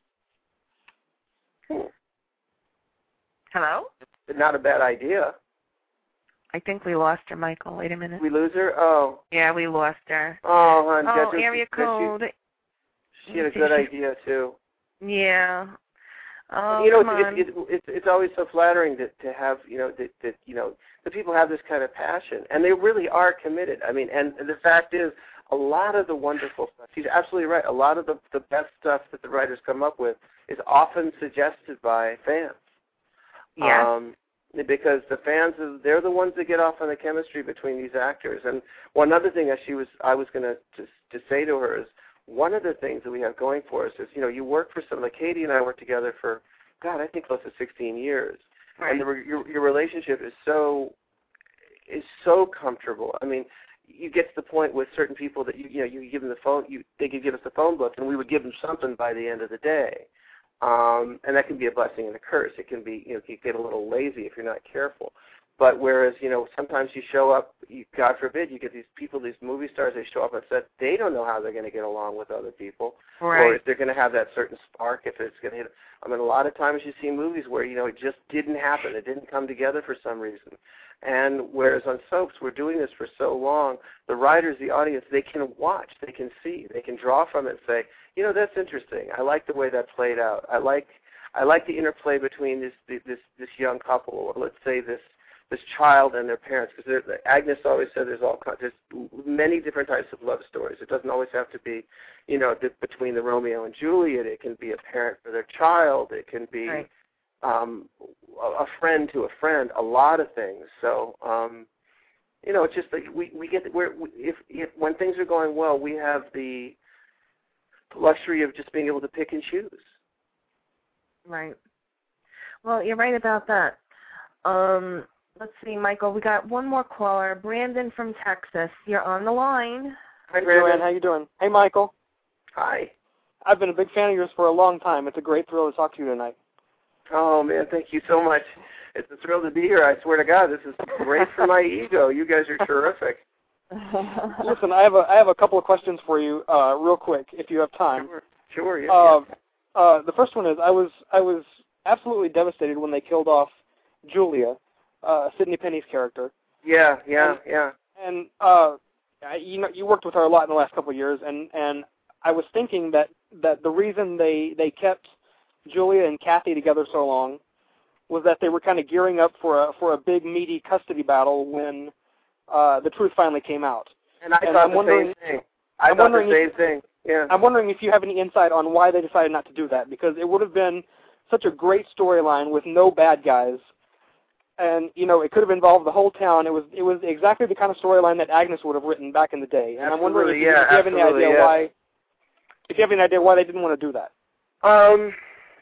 Hello? Not a bad idea. I think we lost her, Michael. Wait a minute. We lose her? Oh. Yeah, we lost her. Oh, hon. Oh, that area she, code. She, she had a good idea, too. Yeah. Oh, you know, come it's, on. it's, it's, it's, it's always so flattering that to have, you know, that, that, you know, the people have this kind of passion, and they really are committed. I mean, and the fact is, a lot of the wonderful stuff, she's absolutely right, a lot of the, the best stuff that the writers come up with is often suggested by fans. Yeah. Um, because the fans, they're the ones that get off on the chemistry between these actors. And one other thing that she was, I was going to to say to her is, one of the things that we have going for us is, you know, you work for some, like Katie and I worked together for, God, I think close to sixteen years. Right. And the, your your relationship is so is so comfortable. I mean, you get to the point with certain people that you you know you give them the phone, you they could give us the phone book, and we would give them something by the end of the day. Um, and that can be a blessing and a curse. It can be, you know, you get a little lazy if you're not careful. But whereas, you know, sometimes you show up, you, God forbid, you get these people, these movie stars, they show up on set, they don't know how they're going to get along with other people, right. or if they're going to have that certain spark, if it's going to hit. I mean, a lot of times you see movies where, you know, it just didn't happen. It didn't come together for some reason. And whereas on soaps, we're doing this for so long, the writers, the audience, they can watch, they can see, they can draw from it and say, you know, that's interesting. I like the way that played out. I like, I like the interplay between this this this young couple, or let's say this this child and their parents. Because Agnes always said there's all there's many different types of love stories. It doesn't always have to be, you know, the, between the Romeo and Juliet. It can be a parent for their child. It can be. Right. Um, a friend to a friend, a lot of things. So, um, you know, it's just like we we get we're we, if if when things are going well, we have the luxury of just being able to pick and choose. Right. Well, you're right about that. Um, let's see, Michael. We got one more caller, Brandon from Texas. You're on the line. Hi, Brandon. Joanne, how you doing? Hey, Michael. Hi. I've been a big fan of yours for a long time. It's a great thrill to talk to you tonight. Oh, man, thank you so much. It's a thrill to be here. I swear to God, this is great for my ego. You guys are terrific. Listen, I have a I have a couple of questions for you, uh, real quick, if you have time. Sure, sure yeah, uh, yeah. Uh, the first one is I was I was absolutely devastated when they killed off Julia, uh, Sidney Penny's character. Yeah, yeah, and, yeah. And uh, you know, you worked with her a lot in the last couple of years, and, and I was thinking that, that the reason they, they kept Julia and Kathy together so long was that they were kind of gearing up for a for a big meaty custody battle when uh, the truth finally came out. And I and thought I'm the wondering, same thing. I I'm thought wondering the same if, thing. Yeah. I'm wondering if you have any insight on why they decided not to do that, because it would have been such a great storyline with no bad guys, and you know it could have involved the whole town. It was it was exactly the kind of storyline that Agnes would have written back in the day. And absolutely, I'm wondering if you, yeah, if you have any idea yeah. why if you have any idea why they didn't want to do that. Um.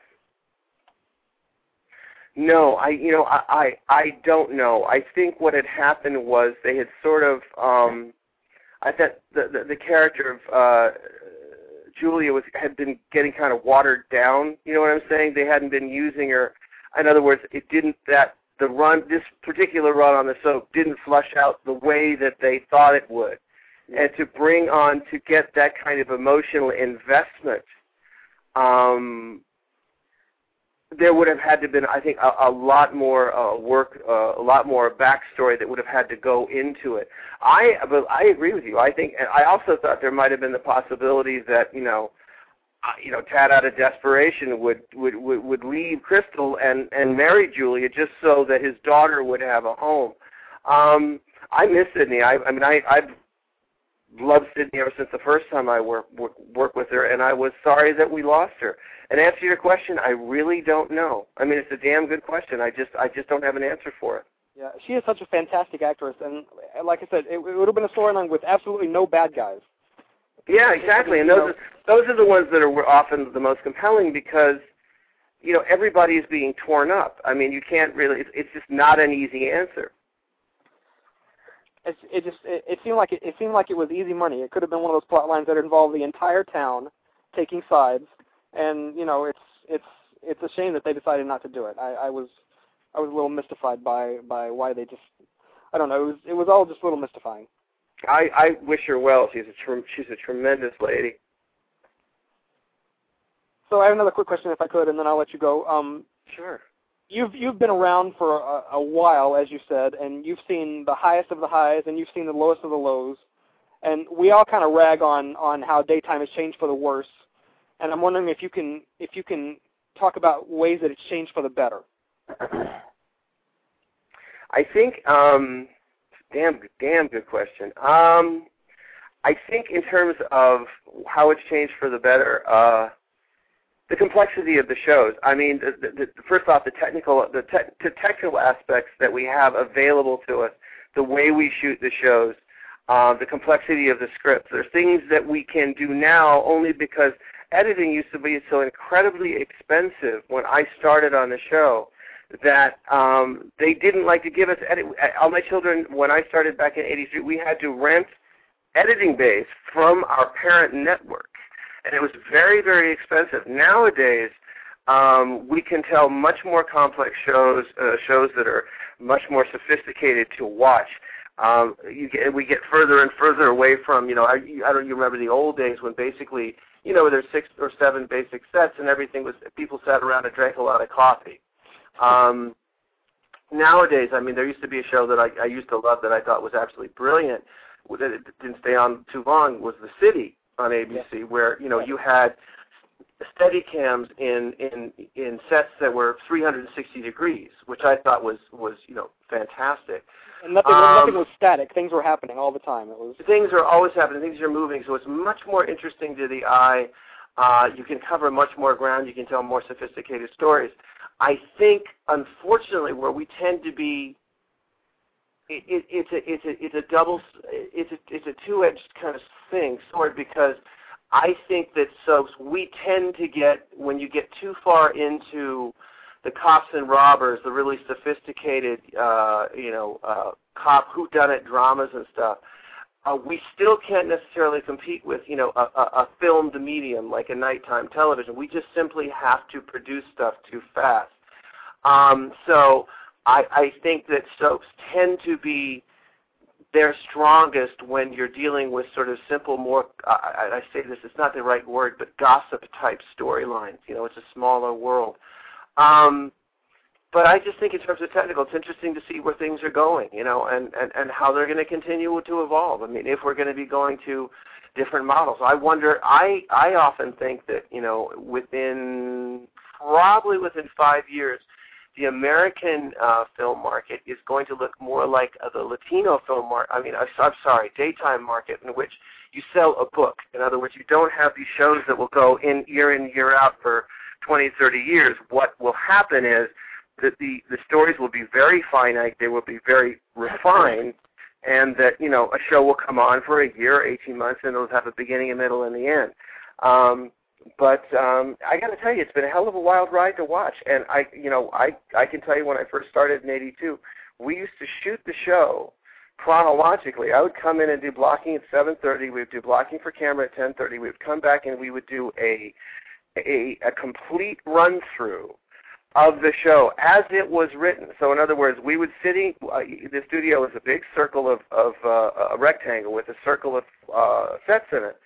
No, I you know I, I I don't know. I think what had happened was they had sort of um, I thought the the, the character of uh, Julia was had been getting kind of watered down. You know what I'm saying? They hadn't been using her. In other words, it didn't that the run this particular run on the soap didn't flush out the way that they thought it would, and to bring on to get that kind of emotional investment. Um, there would have had to been, I think, a, a lot more uh, work, uh, a lot more backstory that would have had to go into it. I, but I agree with you. I think, and I also thought there might have been the possibility that, you know, uh, you know, Tad out of desperation would would would, would leave Crystal and and marry Julia just so that his daughter would have a home. Um, I miss Sydney. I, I mean, I, I've loved Sydney ever since the first time I worked work, work with her, and I was sorry that we lost her. And to answer your question, I really don't know. I mean, it's a damn good question. I just I just don't have an answer for it. Yeah, she is such a fantastic actress, and like I said, it, it would have been a storyline with absolutely no bad guys. Yeah, exactly, and those are, those are the ones that are often the most compelling because, you know, everybody is being torn up. I mean, you can't really. It's, it's just not an easy answer. It, it just it, it seemed like it, it seemed like it was easy money. It could have been one of those plot lines that involved the entire town taking sides, and you know, it's it's it's a shame that they decided not to do it. I, I was I was a little mystified by by why they just I don't know. It was it was all just a little mystifying. I, I wish her well. She's a tr- she's a tremendous lady. So I have another quick question, if I could, and then I'll let you go. Um, sure. You've you've been around for a, a while, as you said, and you've seen the highest of the highs, and you've seen the lowest of the lows. And we all kind of rag on, on how daytime has changed for the worse. And I'm wondering if you can if you can talk about ways that it's changed for the better. I think, um, damn, damn good question. Um, I think in terms of how it's changed for the better, uh, the complexity of the shows. I mean, the, the, the, first off, the technical, the, te- the technical aspects that we have available to us, the way we shoot the shows, uh, the complexity of the scripts. There's things that we can do now only because editing used to be so incredibly expensive when I started on the show that um, they didn't like to give us edit. All my children, when I started back in eighty-three, we had to rent editing bays from our parent network. And it was very, very expensive. Nowadays, um, we can tell much more complex shows, uh, shows that are much more sophisticated to watch. Um, you get, we get further and further away from, you know, I, I don't you remember the old days when basically, you know, there's six or seven basic sets and everything was, people sat around and drank a lot of coffee. Um, nowadays, I mean, there used to be a show that I, I used to love that I thought was absolutely brilliant, that it didn't stay on too long, was The City on A B C, yeah. where, you know, you had steady cams in, in in sets that were three hundred sixty degrees, which I thought was, was you know, fantastic. And nothing, um, nothing was static. Things were happening all the time. It was Things are always happening. Things are moving, so it's much more interesting to the eye. Uh, you can cover much more ground. You can tell more sophisticated stories. I think, unfortunately, where we tend to be It, it, it's a it's a it's a double it's a it's a two-edged kind of thing, sword, because I think that soaps we tend to get, when you get too far into the cops and robbers, the really sophisticated uh, you know uh, cop whodunit dramas and stuff. Uh, we still can't necessarily compete with you know a, a, a filmed medium like a nighttime television. We just simply have to produce stuff too fast. Um, so. I, I think that soaps tend to be their strongest when you're dealing with sort of simple, more, I, I say this, it's not the right word, but gossip-type storylines. You know, it's a smaller world. Um, but I just think in terms of technical, it's interesting to see where things are going, you know, and, and, and how they're going to continue to evolve. I mean, if we're going to be going to different models. I wonder, I, I often think that, you know, within, probably within five years, the American uh, film market is going to look more like uh, the Latino film market. I mean, I'm, I'm sorry, daytime market, in which you sell a book. In other words, you don't have these shows that will go in year in, year out for twenty, thirty years. What will happen is that the, the stories will be very finite, they will be very refined, and that, you know, a show will come on for a year, eighteen months, and it'll have a beginning, a middle, and the end. Um, But um, I got to tell you, it's been a hell of a wild ride to watch. And I, you know, I, I can tell you when I first started in eighty-two, we used to shoot the show chronologically. I would come in and do blocking at seven thirty. We would do blocking for camera at ten thirty. We would come back and we would do a a, a complete run through of the show as it was written. So in other words, we would sitting. Uh, the studio is a big circle of of uh, a rectangle with a circle of uh, sets in it.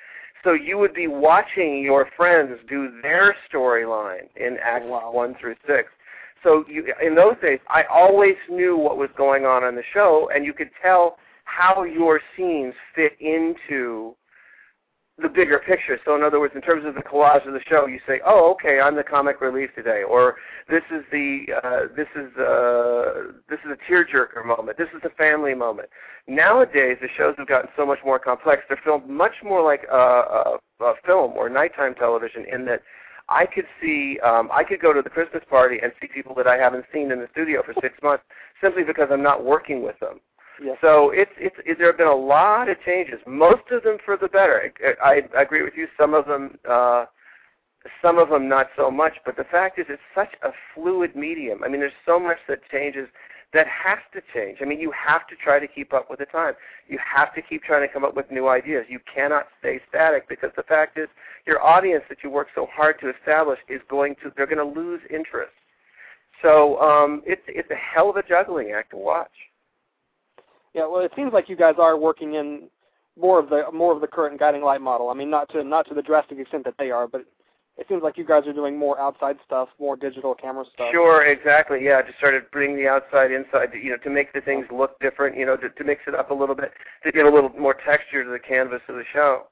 So you would be watching your friends do their storyline in acts wow. one through six. So you, in those days, I always knew what was going on on the show, and you could tell how your scenes fit into the bigger picture. So in other words, in terms of the collage of the show, you say, "Oh, okay, I'm the comic relief today," or "This is the uh, this is uh, this is a tearjerker moment. This is a family moment." Nowadays, the shows have gotten so much more complex. They're filmed much more like a, a, a film or nighttime television. In that, I could see, um, I could go to the Christmas party and see people that I haven't seen in the studio for six months simply because I'm not working with them. Yes. So it's, it's it, there have been a lot of changes. Most of them for the better. I, I agree with you. Some of them, uh, some of them not so much. But the fact is, it's such a fluid medium. I mean, there's so much that changes that has to change. I mean, you have to try to keep up with the time. You have to keep trying to come up with new ideas. You cannot stay static because the fact is, your audience that you work so hard to establish is going to they're going to lose interest. So um, it's it's a hell of a juggling act to watch. Yeah, well, it seems like you guys are working in more of the more of the current guiding light model. I mean, not to not to the drastic extent that they are, but it seems like you guys are doing more outside stuff, more digital camera stuff. Sure, exactly. Yeah, just started bringing the outside inside, to, you know, to make the things look different. You know, to, to mix it up a little bit, to get a little more texture to the canvas of the show.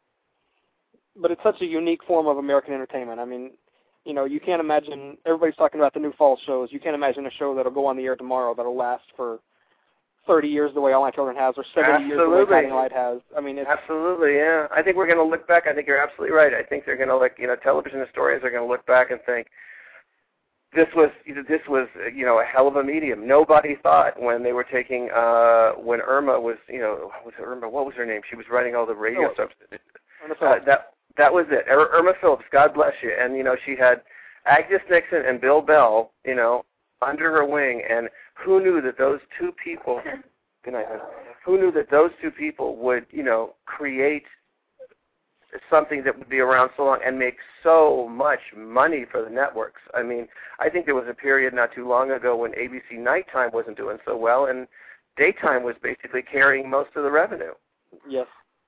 But it's such a unique form of American entertainment. I mean, you know, you can't imagine. Everybody's talking about the new fall shows. You can't imagine a show that'll go on the air tomorrow that'll last for thirty years the way All My Children has, or seventy Absolutely. years the way Guiding Light has. I mean, it's absolutely, yeah. I think we're going to look back. I think you're absolutely right. I think they're going to look, you know, television historians are going to look back and think this was, this was, you know, a hell of a medium. Nobody thought when they were taking, uh, when Irma was, you know, was it Irma? What was her name? She was writing all the radio stuff. Uh, that that was it. Ir- Irma Phillips. God bless you. And you know, she had Agnes Nixon and Bill Bell, you know, under her wing, and who knew that those two people, good night, who knew that those two people would, you know, create something that would be around so long and make so much money for the networks. I mean, I think there was a period not too long ago when A B C nighttime wasn't doing so well, and daytime was basically carrying most of the revenue. Yes.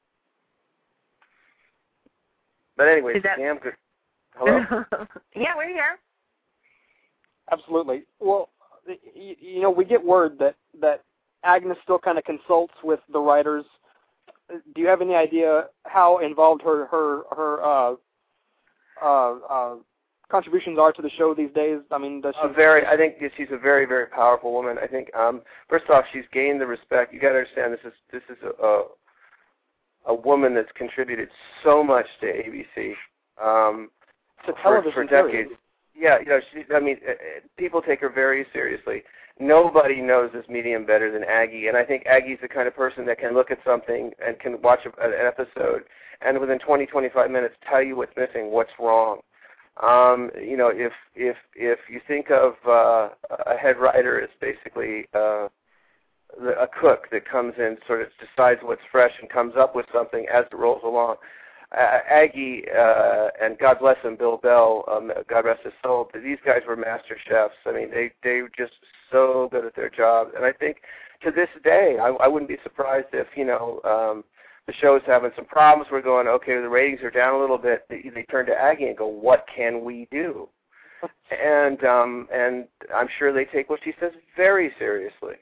But anyway, that... damn good. Hello? Yeah, we're here. Absolutely. Well, you know, we get word that, that Agnes still kind of consults with the writers. Do you have any idea how involved her her her uh, uh, uh, contributions are to the show these days? I mean, does she? A very, I think she's a very very powerful woman. I think um, first off, she's gained the respect. You got to understand, this is this is a, a a woman that's contributed so much to A B C um, to for, television for decades. Period. Yeah, you know, she, I mean, uh, people take her very seriously. Nobody knows this medium better than Aggie, and I think Aggie's the kind of person that can look at something and can watch a, an episode and within twenty, twenty-five minutes tell you what's missing, what's wrong. Um, you know, if if if you think of uh, a head writer as basically uh, the, a cook that comes in, sort of decides what's fresh and comes up with something as it rolls along. Uh, Aggie uh, and God bless him, Bill Bell, um, God rest his soul. These guys were master chefs. I mean, they they were just so good at their job. And I think to this day, I, I wouldn't be surprised if you know um, the show's having some problems. We're going, okay, the ratings are down a little bit. They, they turn to Aggie and go, what can we do? and um, and I'm sure they take what she says very seriously.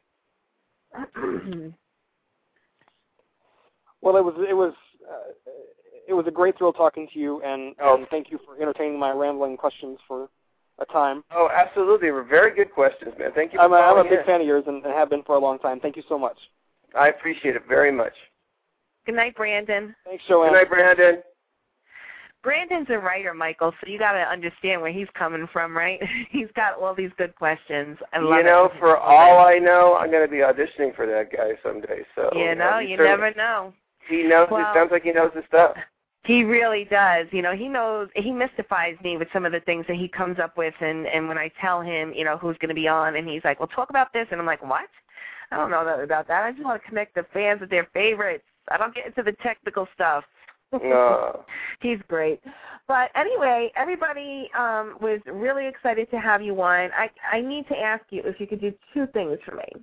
Well, it was it was. Uh, It was a great thrill talking to you, and, oh. and thank you for entertaining my rambling questions for a time. Oh, absolutely. They were very good questions, man. Thank you for I'm a, I'm a big in. fan of yours and, and have been for a long time. Thank you so much. I appreciate it very much. Good night, Brandon. Thanks, Joanne. Good night, Brandon. Brandon's a writer, Michael, so you got to understand where he's coming from, right? He's got all these good questions. I love you know, it. for all I know, I'm going to be auditioning for that guy someday. So you know, you never know. He knows. Well, it sounds like he knows his stuff. He really does. You know, he knows, he mystifies me with some of the things that he comes up with, and, and when I tell him, you know, who's going to be on, and he's like, well, talk about this, and I'm like, what? I don't know about that. I just want to connect the fans with their favorites. I don't get into the technical stuff. No. He's great. But anyway, everybody um, was really excited to have you on. I, I need to ask you if you could do two things for me.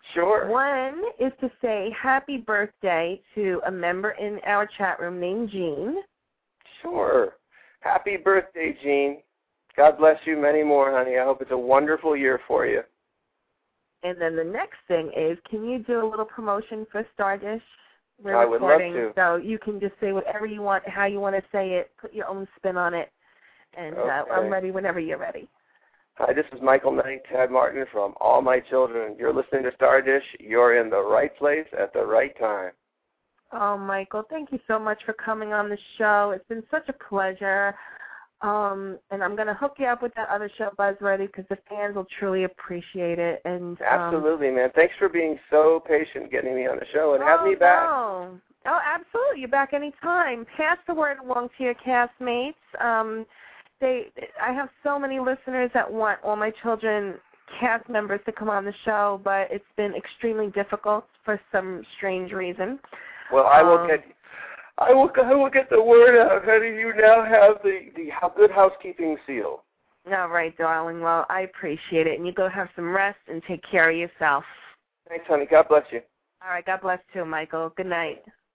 Sure. One is to say happy birthday to a member in our chat room named Jean. Sure. Happy birthday, Jean. God bless you many more, honey. I hope it's a wonderful year for you. And then the next thing is, can you do a little promotion for Stardish? We're I would recording, love to. so you can just say whatever you want, how you want to say it, put your own spin on it, and Okay. uh, I'm ready whenever you're ready. Hi, this is Michael Knight, Tad Martin from All My Children. You're listening to Stardish. You're in the right place at the right time. Oh, Michael, thank you so much for coming on the show. It's been such a pleasure. Um, and I'm going to hook you up with that other show, Buzzworthy, because the fans will truly appreciate it. And um, Absolutely, man. Thanks for being so patient getting me on the show and oh, have me back. No. Oh, absolutely. You're back anytime. Pass the word along to your castmates. Um, they, I have so many listeners that want All My Children cast members to come on the show, but it's been extremely difficult for some strange reason. Well, I will um, get I will I will get the word out, honey. You now have the, the good housekeeping seal. All right, darling. Well, I appreciate it. And you go have some rest and take care of yourself. Thanks, honey. God bless you. All right. God bless too, Michael. Good night.